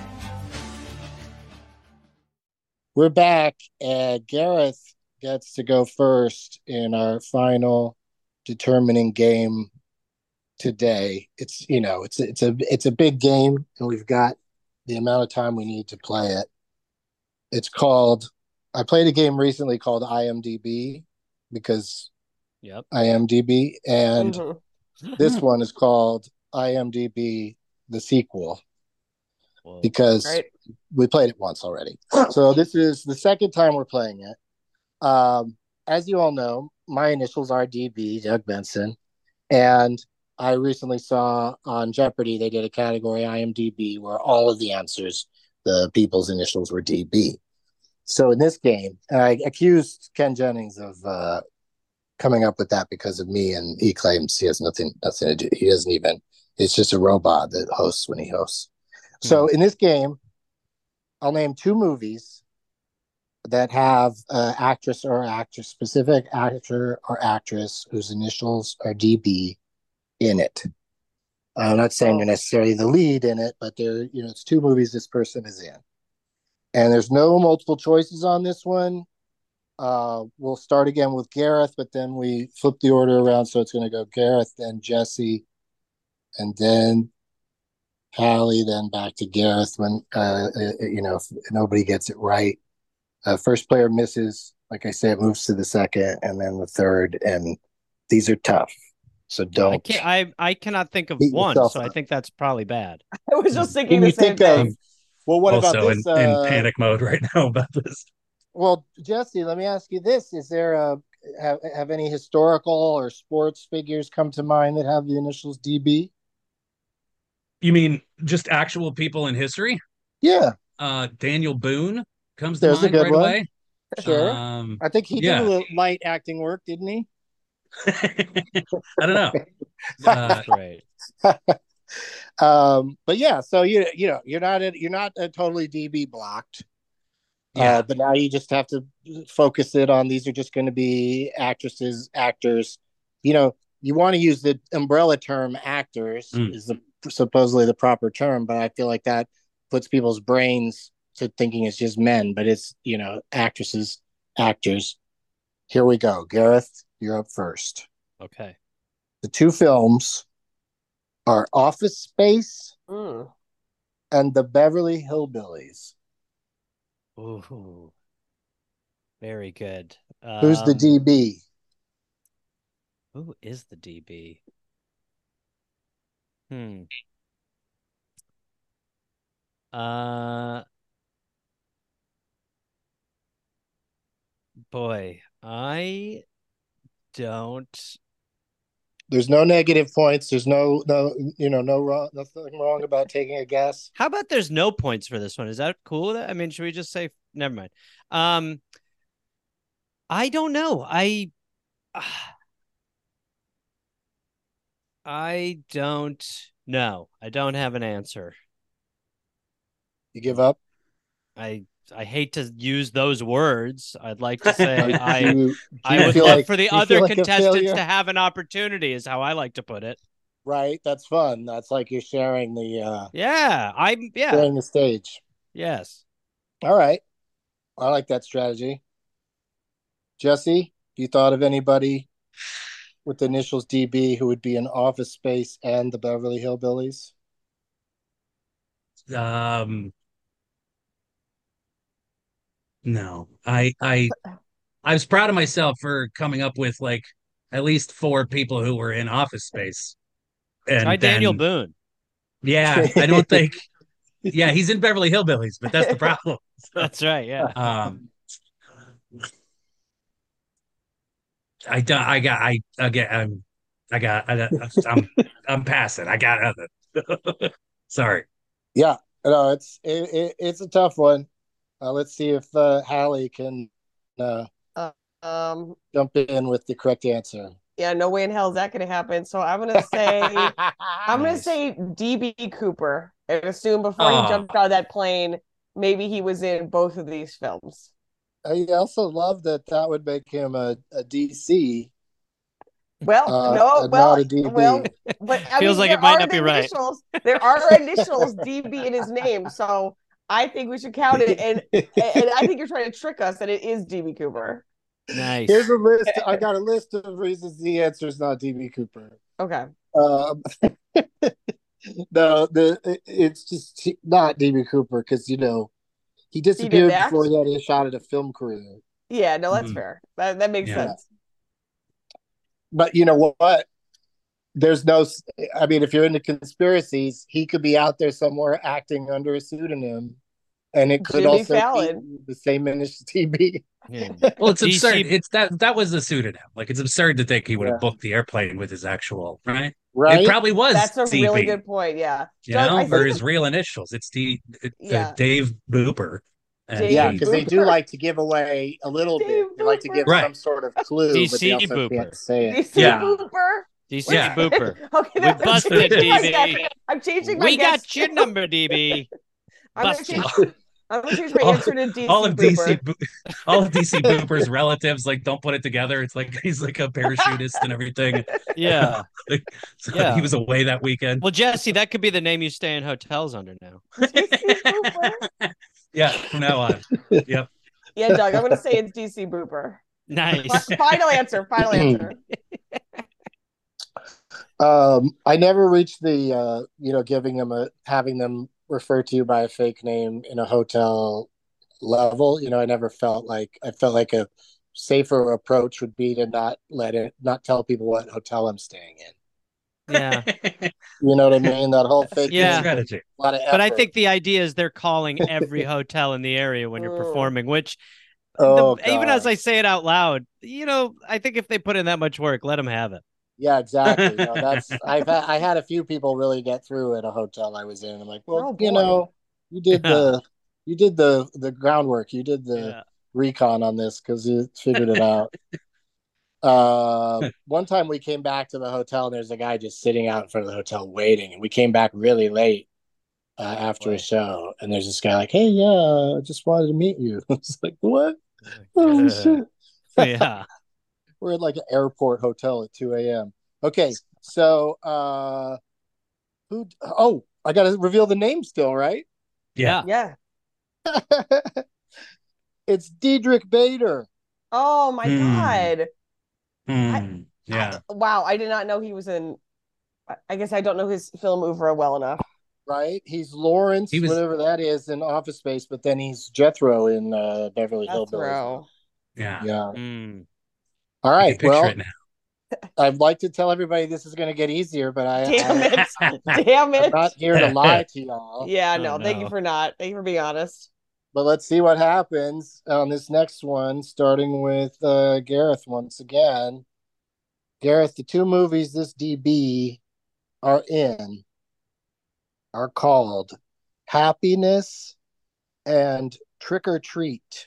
We're back, and Gareth gets to go first in our final determining game today. It's a big game, and we've got the amount of time we need to play it. It's called. I played a game recently called IMDb because IMDb, and this one is called IMDb the sequel. Whoa. Because we played it once already. So this is the second time we're playing it. As you all know, my initials are DB, Doug Benson, and I recently saw on Jeopardy they did a category IMDb where all of the answers, the people's initials were DB. So in this game, I accused Ken Jennings of coming up with that because of me, and he claims he has nothing to do. He doesn't even. It's just a robot that hosts when he hosts. So in this game, I'll name two movies that have actress or actress, specific actor or actress whose initials are DB in it. I'm not saying they're necessarily the lead in it, but they're, it's two movies this person is in. And there's no multiple choices on this one. We'll start again with Gareth, but then we flip the order around. So it's going to go Gareth, then Jesse, and then Hallie, then back to Gareth when if nobody gets it right. First player misses, like I said, moves to the second, and then the third, and these are tough. So don't. I cannot think of beat one, yourself so I up. think that's probably bad. I was just thinking Can the you same think of? thing. Well, what about Also this? in panic mode right now about this. Well, Jesse, let me ask you this: Is there have any historical or sports figures come to mind that have the initials DB? You mean just actual people in history? Yeah, Daniel Boone comes to there's a mind good right one. away. Sure. I think he did a Yeah. little light acting work, didn't he? I don't know. That's great. But yeah, so you're not totally DB blocked. Yeah. But now you just have to focus it on these are just going to be actresses, actors. You want to use the umbrella term actors is supposedly the proper term, but I feel like that puts people's brains to thinking it's just men, but it's, actresses, actors. Here we go. Gareth, you're up first. Okay. The two films are Office Space and The Beverly Hillbillies. Ooh, very good. Who's the DB? Who is the DB? Boy, I don't. There's no negative points. There's no wrong, nothing wrong about taking a guess. How about there's no points for this one? Is that cool? I mean, should we just say never mind? I don't know. I don't know. I don't have an answer. You give up? I hate to use those words. I'd like to say I would feel love like- for the do you other feel like a contestants failure? to have an opportunity, is how I like to put it. Right. That's fun. That's like you're sharing the sharing the stage. Yes. All right. I like that strategy. Jesse, you thought of anybody with the initials DB who would be in Office Space and the Beverly Hillbillies? No. I was proud of myself for coming up with like at least 4 people who were in Office Space. And Try Daniel then, Boone. yeah, I don't think. Yeah, he's in Beverly Hillbillies, but that's the problem. That's right. Yeah. I'm passing. I got other. Sorry. Yeah, no, it's a tough one. Let's see if Hallie can jump in with the correct answer. Yeah, no way in hell is that going to happen. So I'm going to say DB Cooper and assume before he jumped out of that plane, maybe he was in both of these films. I also love that would make him a DC. Well, not a DB. But Feels like it might not be right. There are initials DB in his name, so I think we should count it. And I think you're trying to trick us that it is DB Cooper. Nice. Here's a list. I got a list of reasons the answer is not DB Cooper. Okay. No, it's just not DB Cooper because he disappeared before he had a shot at a film career. Yeah, no, that's fair. That makes sense. But you know what? There's no. I mean, if you're into conspiracies, he could be out there somewhere acting under a pseudonym, and it could Jimmy also Fallon. be the same initial TB. Yeah. Well, it's absurd. It's that was a pseudonym. Like, it's absurd to think he would have booked the airplane with his actual right. Right. It probably was. That's a DB, really good point. Yeah. or his real initials. It's Dave Booper. Because they do like to give away a little bit. They like to give some sort of clue, but they also DC can't say it. DC Booper. DC Booper. Okay, we busted DB. I'm changing my We guess. got your number, DB. Busted. I'm gonna change my answer to DC. All of DC Booper's relatives don't put it together. It's like he's like a parachutist and everything. Yeah. He was away that weekend. Well, Jesse, that could be the name you stay in hotels under now. DC Booper. Yeah, from now on. Yep. Yeah, Doug, I'm gonna say it's DC Booper. Nice. Final answer. I never reached the giving them having them refer to you by a fake name in a hotel level. I felt like a safer approach would be to not tell people what hotel I'm staying in. Yeah. You know what I mean? That whole fake Yeah. strategy. A lot of effort. But I think the idea is they're calling every hotel in the area when you're performing, which even as I say it out loud, I think if they put in that much work, let them have it. Yeah, exactly. I had a few people really get through at a hotel I was in. I'm like, well, you did the groundwork, you did the recon on this because you figured it out. One time we came back to the hotel and there's a guy just sitting out in front of the hotel waiting, and we came back really late after a show, and there's this guy like, hey, yeah, I just wanted to meet you. It's like, what? Oh shit. Yeah. We're at like an airport hotel at 2 a.m. Okay, so I gotta reveal the name still, right? Yeah. It's Diedrich Bader. Oh my God. Yeah. Wow, I did not know he was in. I guess I don't know his film oeuvre well enough. Right, he's Lawrence, whatever that is, in Office Space, but then he's Jethro in Beverly Hillbillies. Yeah. All right, well, it now. I'd like to tell everybody this is going to get easier, but damn it, I'm not here to lie to y'all. Yeah, no, thank you for being honest. But let's see what happens on this next one, starting with Gareth once again. Gareth, the two movies this DB are in are called Happiness and Trick or Treat.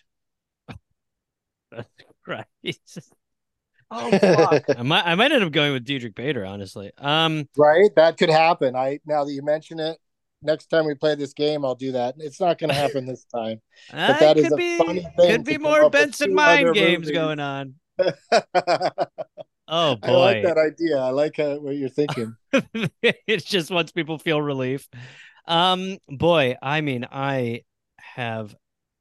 Right. Oh fuck. I might end up going with Diedrich Bader, honestly. Right, that could happen. Now that you mention it, next time we play this game, I'll do that. It's not going to happen this time, but that is a funny thing. Could be more Benson mind games going on. Oh boy, I like that idea. I like what you're thinking. It just once people feel relief. Boy, I mean, I have.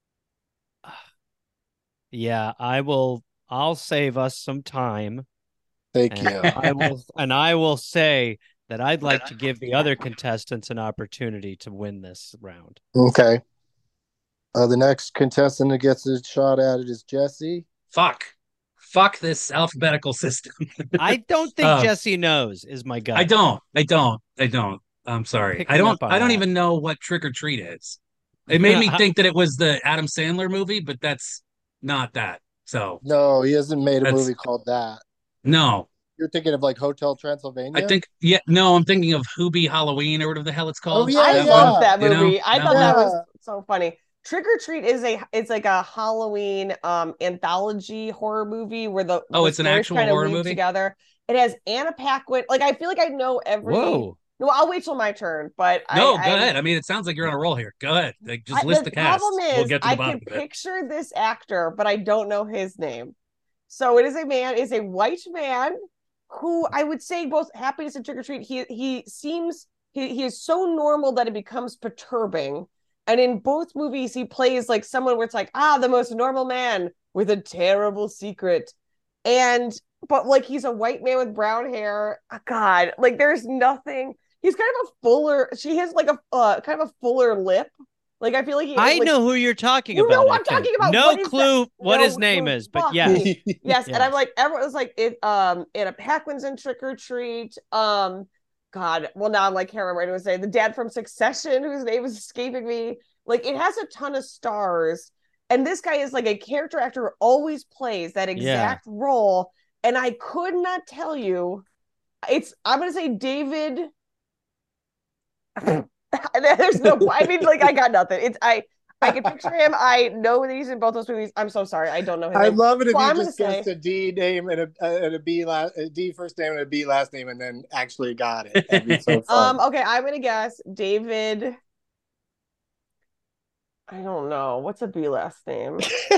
Yeah, I'll save us some time. Thank you. I will say that I'd like to give the other contestants an opportunity to win this round. Okay. The next contestant that gets a shot at it is Jesse. Fuck this alphabetical system. I don't think Jesse knows, is my gut. I don't. I'm sorry. I don't even know what Trick or Treat is. It made me think that it was the Adam Sandler movie, but that's not that. So no, he hasn't made a movie called that. No. You're thinking of like Hotel Transylvania? I'm thinking of Hoobie Halloween or whatever the hell it's called. Oh yeah, I love that movie. I thought that was so funny. Trick or Treat it's like a Halloween anthology horror movie where it's an actual horror movie together. It has Anna Paquin. Like I feel like I know every. Whoa. No, I'll wait till my turn. But go ahead. I mean, it sounds like you're on a roll here. Go ahead. Just list the cast. Problem is, we'll get to the I bottom can of it. picture this actor, but I don't know his name. So it is a man. Is a white man who I would say both Happiness and Trick or Treat. He seems he is so normal that it becomes perturbing. And in both movies, he plays like someone where it's like, the most normal man with a terrible secret. But like he's a white man with brown hair. God, like there's nothing. He's kind of a fuller. She has like a kind of a fuller lip. Like I feel like I know who you're talking about. You know what I'm talking about. No clue what his name is, but yes. Yes, and I'm like, everyone was like, Anna Paquin's in Trick or Treat. God, well now I'm like, can't remember what I was saying. The dad from Succession, whose name is escaping me. Like it has a ton of stars, and this guy is like a character actor who always plays that exact role. And I could not tell you. I'm gonna say David. There's no. I mean, like I got nothing. I can picture him. I know that he's in both those movies. I'm so sorry, I don't know his name. I'd love it if you just guessed a D name and a D first name and a B last name, and then actually got it. That'd be so fun. Okay, I'm gonna guess David. I don't know. What's a B last name?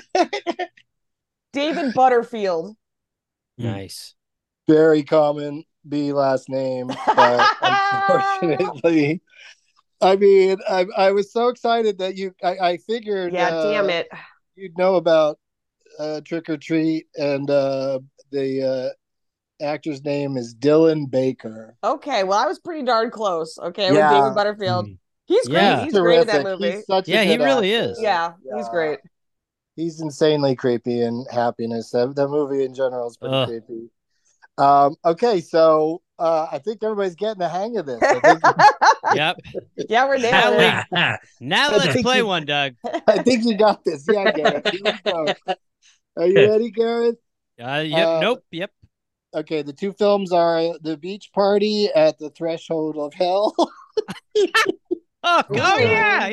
David Butterfield. Nice. Very common B last name, but unfortunately, I mean, I was so excited that I figured. Yeah, damn it. You'd know about Trick or Treat and the actor's name is Dylan Baker. Okay, well, I was pretty darn close. Okay, with Yeah. David Butterfield. He's great. Yeah. He's great in that Terrific. movie. He's such a Yeah, he good really actor. is. Yeah, he's great. He's insanely creepy in Happiness. That movie in general is pretty Ugh. creepy. Okay, so I think everybody's getting the hang of this. I think, Yep. Yeah, we're nailing it. Now I let's think play you- one, Doug. I think you got this. Yeah, Gareth. Here we go. Are you ready, Gareth? Yep. Nope. Yep. Okay, the two films are The Beach Party at the Threshold of Hell Oh yeah.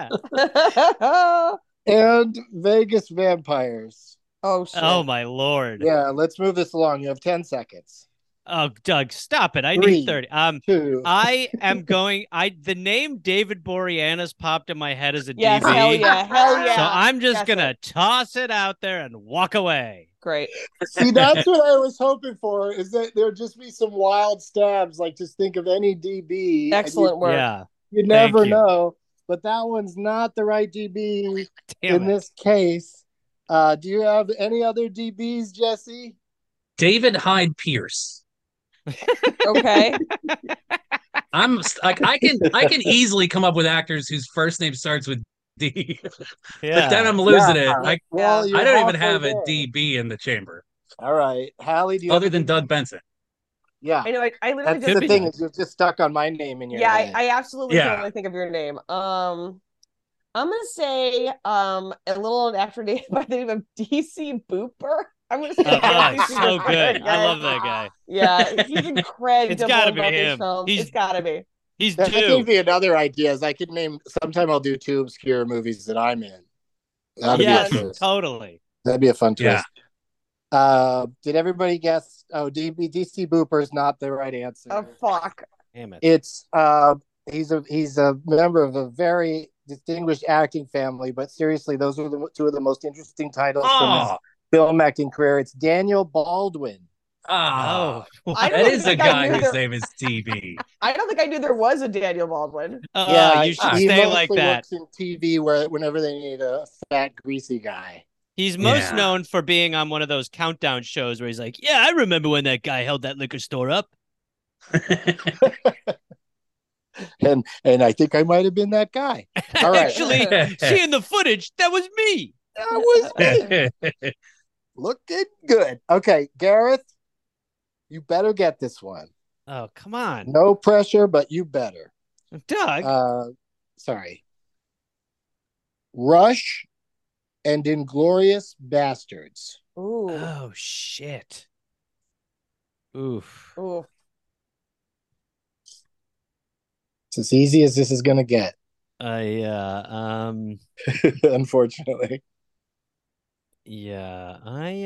and Vegas Vampires. Oh, shit. Oh my lord. Yeah, let's move this along. You have 10 seconds. Oh, Doug, stop it. I 3, need 30. 2. I am going. The name David Boreanaz popped in my head as a Yes, DB. hell yeah. Hell yeah. So I'm just Yes, gonna toss it out there and walk away. Great. See, that's what I was hoping for, is that there'd just be some wild stabs. Like, just think of any DB. Excellent work. Yeah. You never you. know. But that one's not the right DB Damn in it. this case. Do you have any other DBs, Jesse? David Hyde Pierce. Okay. I'm like I can easily come up with actors whose first name starts with D. Yeah. But then I'm losing Yeah. it. Like Well, you're I don't even halfway have a there. DB in the chamber All right. Hallie, do you other have than a Doug Benson. Yeah. I know. I literally That's just. the be thing nice. is you're just stuck on my name in your Yeah, head. I absolutely Yeah. can only think of your name. I'm gonna say a little after name by the name of DC Booper. I'm gonna say DC So Booper, good. I guys. love that guy. Yeah, he's incredible. It's gotta be about these him. films. He's- It's gotta be. He's That due. gives me another ideas. I could name sometime I'll do 2 obscure movies that I'm in. That'd Yes, be a twist. totally. That'd be a fun Yeah. twist. Did everybody guess? Oh, DC Booper is not the right answer. Oh fuck. Damn it. It's he's a member of a very distinguished acting family, but seriously, those are the 2 of the most interesting titles from his Oh, film acting career. It's Daniel Baldwin. Oh. I don't that is a think I guy knew whose there- name is DB. I don't think I knew there was a Daniel Baldwin. You should he stay like mostly that. works in TV whenever they need a fat, greasy guy. He's most Yeah. known for being on one of those countdown shows where he's like, "Yeah, I remember when that guy held that liquor store up." And I think I might have been that guy. All right. Actually, seeing the footage, that was me. That was me. Looking good. Okay, Gareth, you better get this one. Oh, come on, No pressure, but you better. Doug. Sorry. Rush and Inglorious Bastards. Ooh. Oh shit. Oof. Ooh. It's as easy as this is going to get, Yeah. unfortunately. Yeah.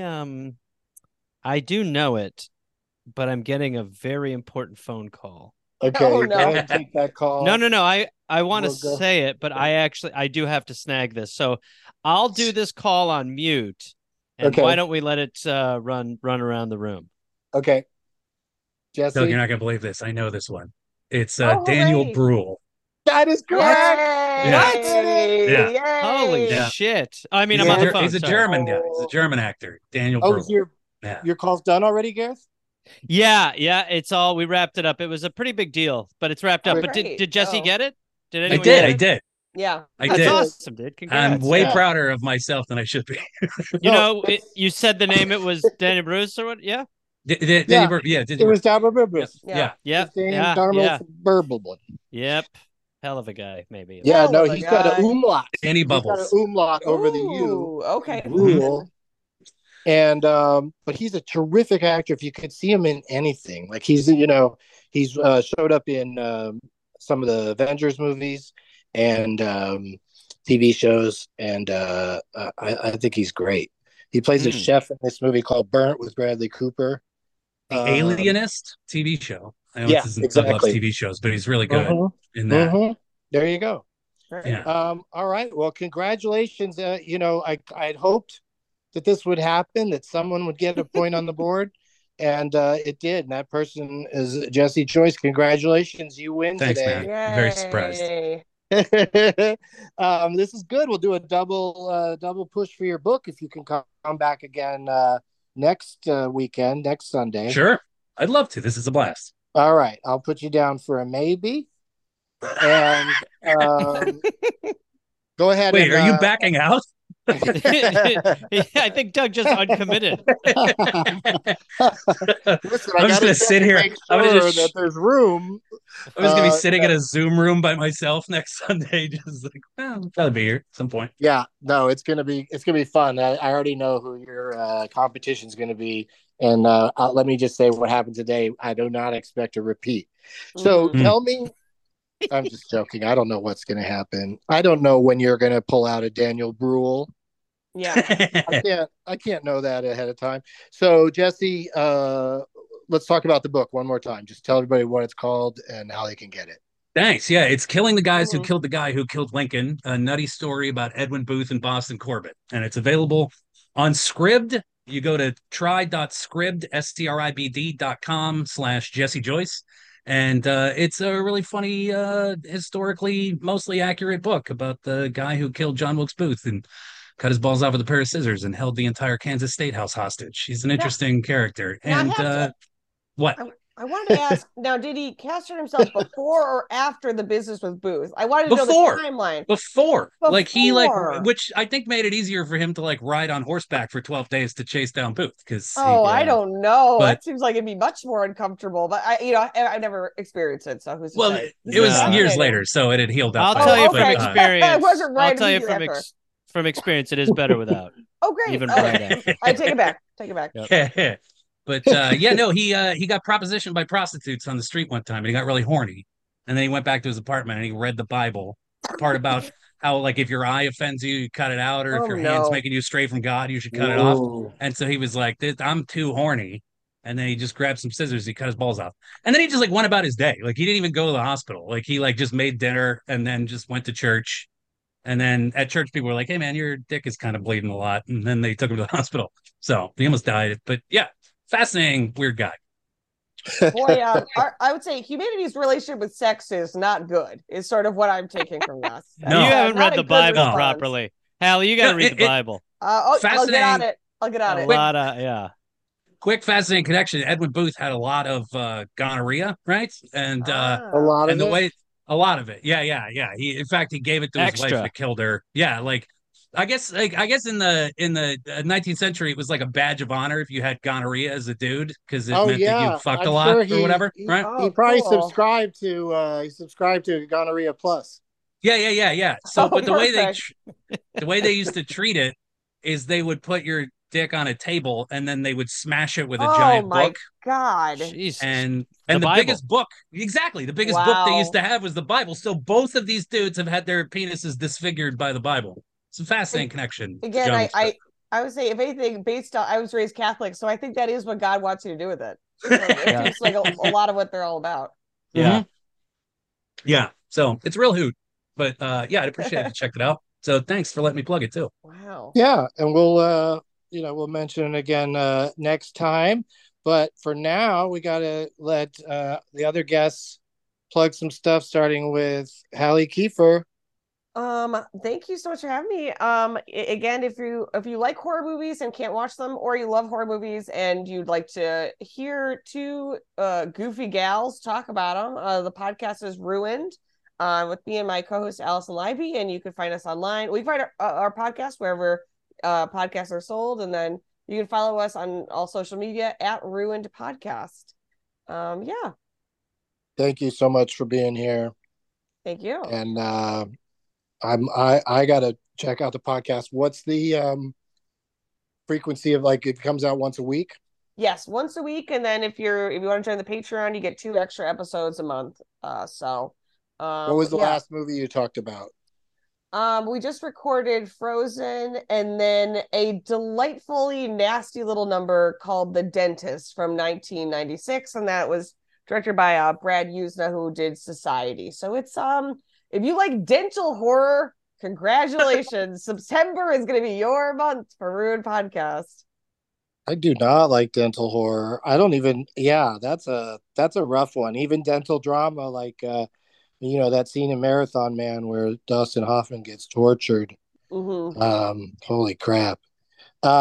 I do know it, but I'm getting a very important phone call. Okay, Oh, go no. ahead and take that call. No. I want to We'll go. say it, but I do have to snag this. So I'll do this call on mute. And Okay. why don't we let it run around the room? Okay. Jesse, Doug, you're not gonna believe this. I know this one. It's Oh, Daniel hooray. Bruhl. that is correct. Yay! Yeah. Yay! Holy Yeah. shit. I mean, Yeah. I'm on the phone. He's a sorry. German guy. He's a German actor. Daniel Oh, Bruhl. Yeah. your call's done already, Gareth? Yeah, it's all we wrapped it up. It was a pretty big deal, but it's wrapped up. Oh, But great. did Jesse Oh. get it? Did I anyone did. get I it? did. Yeah. I That's did. awesome, dude. Congrats. I'm way Yeah. prouder of myself than I should be. You know, you said the name. It was Danny Bruce or what? Yeah. Daniel Bruhl. Yeah. It was Daniel Burbus. Yeah. Yep. Daniel Yeah. Burbus. Yep. Hell of a guy, maybe. Yeah, Hell no, of a he's got guy. an umlaut. Danny He's got Bubbles. an umlaut over the U. Ooh, okay. Rule. And but he's a terrific actor. If you could see him in anything, like he's showed up in some of the Avengers movies and TV shows, and I think he's great. He plays a chef in this movie called Burnt with Bradley Cooper. The Alienist TV show. I know yeah, this isn't Doug loves exactly. TV shows, but he's really good Mhm, in that. mhm. There you go. Yeah. All right. Well, congratulations. I'd hoped that this would happen, that someone would get a point on the board, and it did. And that person is Jesse Joyce. Congratulations, you win Thanks, today. man. Very surprised. Yay. This is good. We'll do a double push for your book if you can come back again next weekend, next Sunday. Sure. I'd love to. This is a blast. All right. I'll put you down for a maybe. And go ahead. Wait, and, are you backing out? Yeah, I think Doug just uncommitted. Listen, I'm just gonna sit here. I'm gonna just that there's room. I'm just gonna be sitting in a Zoom room by myself next Sunday, just like, well, I'll probably be here at some point. Yeah, no, it's gonna be fun. I already know who your competition's gonna be, and let me just say what happened today. I do not expect a repeat. So tell me. I'm just joking. I don't know what's going to happen. I don't know when you're going to pull out a Daniel Bruhl. Yeah. I can't know that ahead of time. So Jesse, let's talk about the book one more time. Just tell everybody what it's called and how they can get it. Thanks. Yeah, it's Killing the Guys Who Killed the Guy Who Killed Lincoln, a nutty story about Edwin Booth and Boston Corbett. And it's available on Scribd. You go to try.scribd, SCRIBD.com/Jesse Joyce. And it's a really funny, historically mostly accurate book about the guy who killed John Wilkes Booth and cut his balls off with a pair of scissors and held the entire Kansas State House hostage. He's an interesting character. And what? I wanted to ask, now, did he casted himself before or after the business with Booth? I wanted to know the timeline. Before. Which I think made it easier for him to ride on horseback for 12 days to chase down Booth. I don't know. That seems like it'd be much more uncomfortable, but I've never experienced it. So who's to say? It was years later, so it had healed up. I'll tell you from experience. I wasn't right. I'll tell you from experience, it is better without. Oh, great. Even right after. I take it back. Yep. But he got propositioned by prostitutes on the street one time, and he got really horny. And then he went back to his apartment and he read the Bible, part about how if your eye offends you, you cut it out, or if your hand's making you stray from God, you should cut it off. And so he was like, "I'm too horny," and then he just grabbed some scissors, he cut his balls off, and then he just went about his day. He didn't even go to the hospital. He just made dinner and then just went to church. And then at church, people were like, "Hey man, your dick is kind of bleeding a lot," and then they took him to the hospital. So he almost died. But yeah. Fascinating, weird guy. Boy, I would say humanity's relationship with sex is not good, is sort of what I'm taking from this. No. You haven't read the Bible properly. Hallie, you got to read the Bible. I'll get on it. Quick, fascinating connection. Edwin Booth had a lot of gonorrhea, right? And a lot of it. Yeah. In fact, he gave it to his wife that killed her. Yeah, I guess in the 19th century it was like a badge of honor if you had gonorrhea as a dude, because it meant that you fucked a lot or whatever, right? He probably subscribed to Gonorrhea Plus. Yeah. So, but the way they used to treat it is they would put your dick on a table and then they would smash it with a giant book. Oh my God! Jesus. And the biggest book, the biggest book they used to have was the Bible. So both of these dudes have had their penises disfigured by the Bible. It's a fascinating connection. Again, I would say, if anything, based on, I was raised Catholic, so I think that is what God wants you to do with it. It's a lot of what they're all about. Yeah. Yeah. So it's a real hoot. But I'd appreciate it if you checked it out. So thanks for letting me plug it too. Wow. Yeah, and we'll mention it again next time. But for now, we gotta let the other guests plug some stuff, starting with Hallie Kiefer. Thank you so much for having me. Again, if you like horror movies and can't watch them, or you love horror movies and you'd like to hear two goofy gals talk about them, the podcast is Ruined, with me and my co-host Allison Libby, and you can find us online. We find our podcast wherever podcasts are sold, and then you can follow us on all social media at Ruined Podcast. Thank you so much for being here. Thank you. And I gotta check out the podcast. What's the frequency of it comes out once a week? Yes, once a week, and then if you want to join the Patreon, you get 2 extra episodes a month. What was the last movie you talked about? We just recorded Frozen, and then a delightfully nasty little number called The Dentist from 1996, and that was directed by Brad Usna, who did Society. So it's if you like dental horror, congratulations. September is going to be your month for Ruined Podcast. I do not like dental horror. I don't even, that's a rough one. Even dental drama, that scene in Marathon Man where Dustin Hoffman gets tortured. Mm-hmm. Holy crap.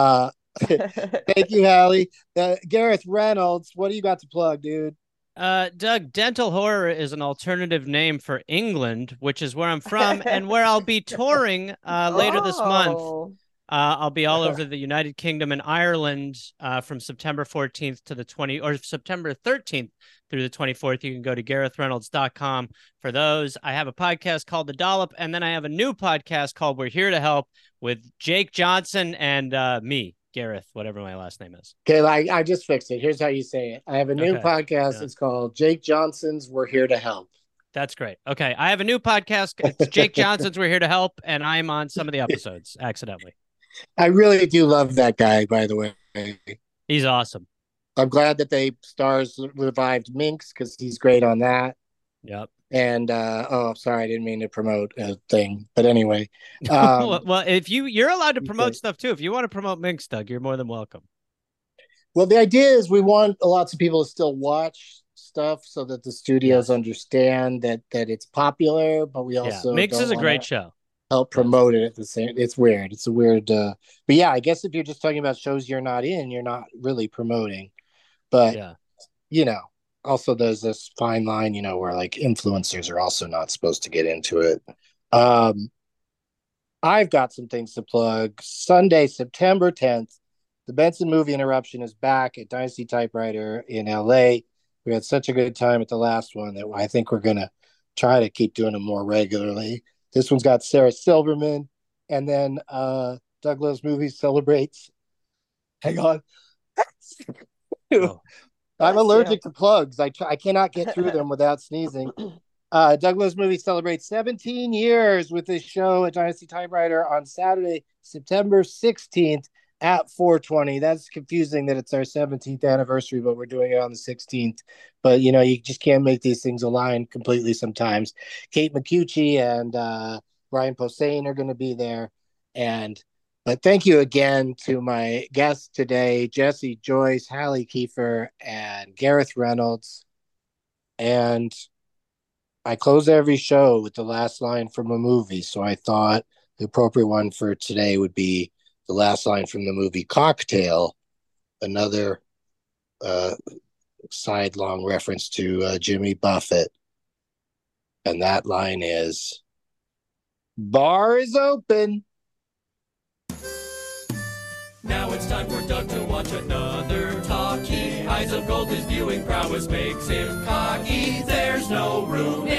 Thank you, Hallie. Gareth Reynolds, what do you got to plug, dude? Doug, Dental Horror is an alternative name for England, which is where I'm from and where I'll be touring later this month. I'll be all over the United Kingdom and Ireland from September 14th to the September 13th through the 24th. You can go to GarethReynolds.com for those. I have a podcast called The Dollop, and then I have a new podcast called We're Here to Help with Jake Johnson and me, Gareth, whatever my last name is. Okay, I just fixed it. Here's how you say it. I have a new podcast. Yeah. It's called Jake Johnson's We're Here to Help. That's great. Okay, I have a new podcast. It's Jake Johnson's We're Here to Help, and I'm on some of the episodes accidentally. I really do love that guy, by the way. He's awesome. I'm glad that they Stars revived Minx because he's great on that. Yep. And sorry, I didn't mean to promote a thing, but anyway. Well, if you're allowed to promote stuff too. If you want to promote Minx, Doug, you're more than welcome. Well, the idea is we want lots of people to still watch stuff so that the studios understand that it's popular, but we also Minx is a great show. Help promote it at the same. It's weird. It's a weird. But yeah, I guess if you're just talking about shows you're not in, you're not really promoting. But also there's this fine line, where like influencers are also not supposed to get into it. I've got some things to plug. Sunday, September 10th, the Benson Movie Interruption is back at Dynasty Typewriter in LA. We had such a good time at the last one that I think we're gonna try to keep doing them more regularly. This one's got Sarah Silverman, and then Doug Loves Movies celebrates. Hang on. I'm allergic to plugs. I cannot get through them without sneezing. Doug Loves Movies celebrates 17 years with this show at Dynasty Typewriter on Saturday, September 16th at 4:20. That's confusing that it's our 17th anniversary, but we're doing it on the 16th. But, you just can't make these things align completely sometimes. Kate McCucci and Brian Posehn are going to be there. But thank you again to my guests today, Jesse Joyce, Hallie Kiefer, and Gareth Reynolds. And I close every show with the last line from a movie. So I thought the appropriate one for today would be the last line from the movie Cocktail, another sidelong reference to Jimmy Buffett. And that line is, "Bar is open." Now it's time for Doug to watch another talkie. Eyes of gold, his viewing prowess makes him cocky. There's no room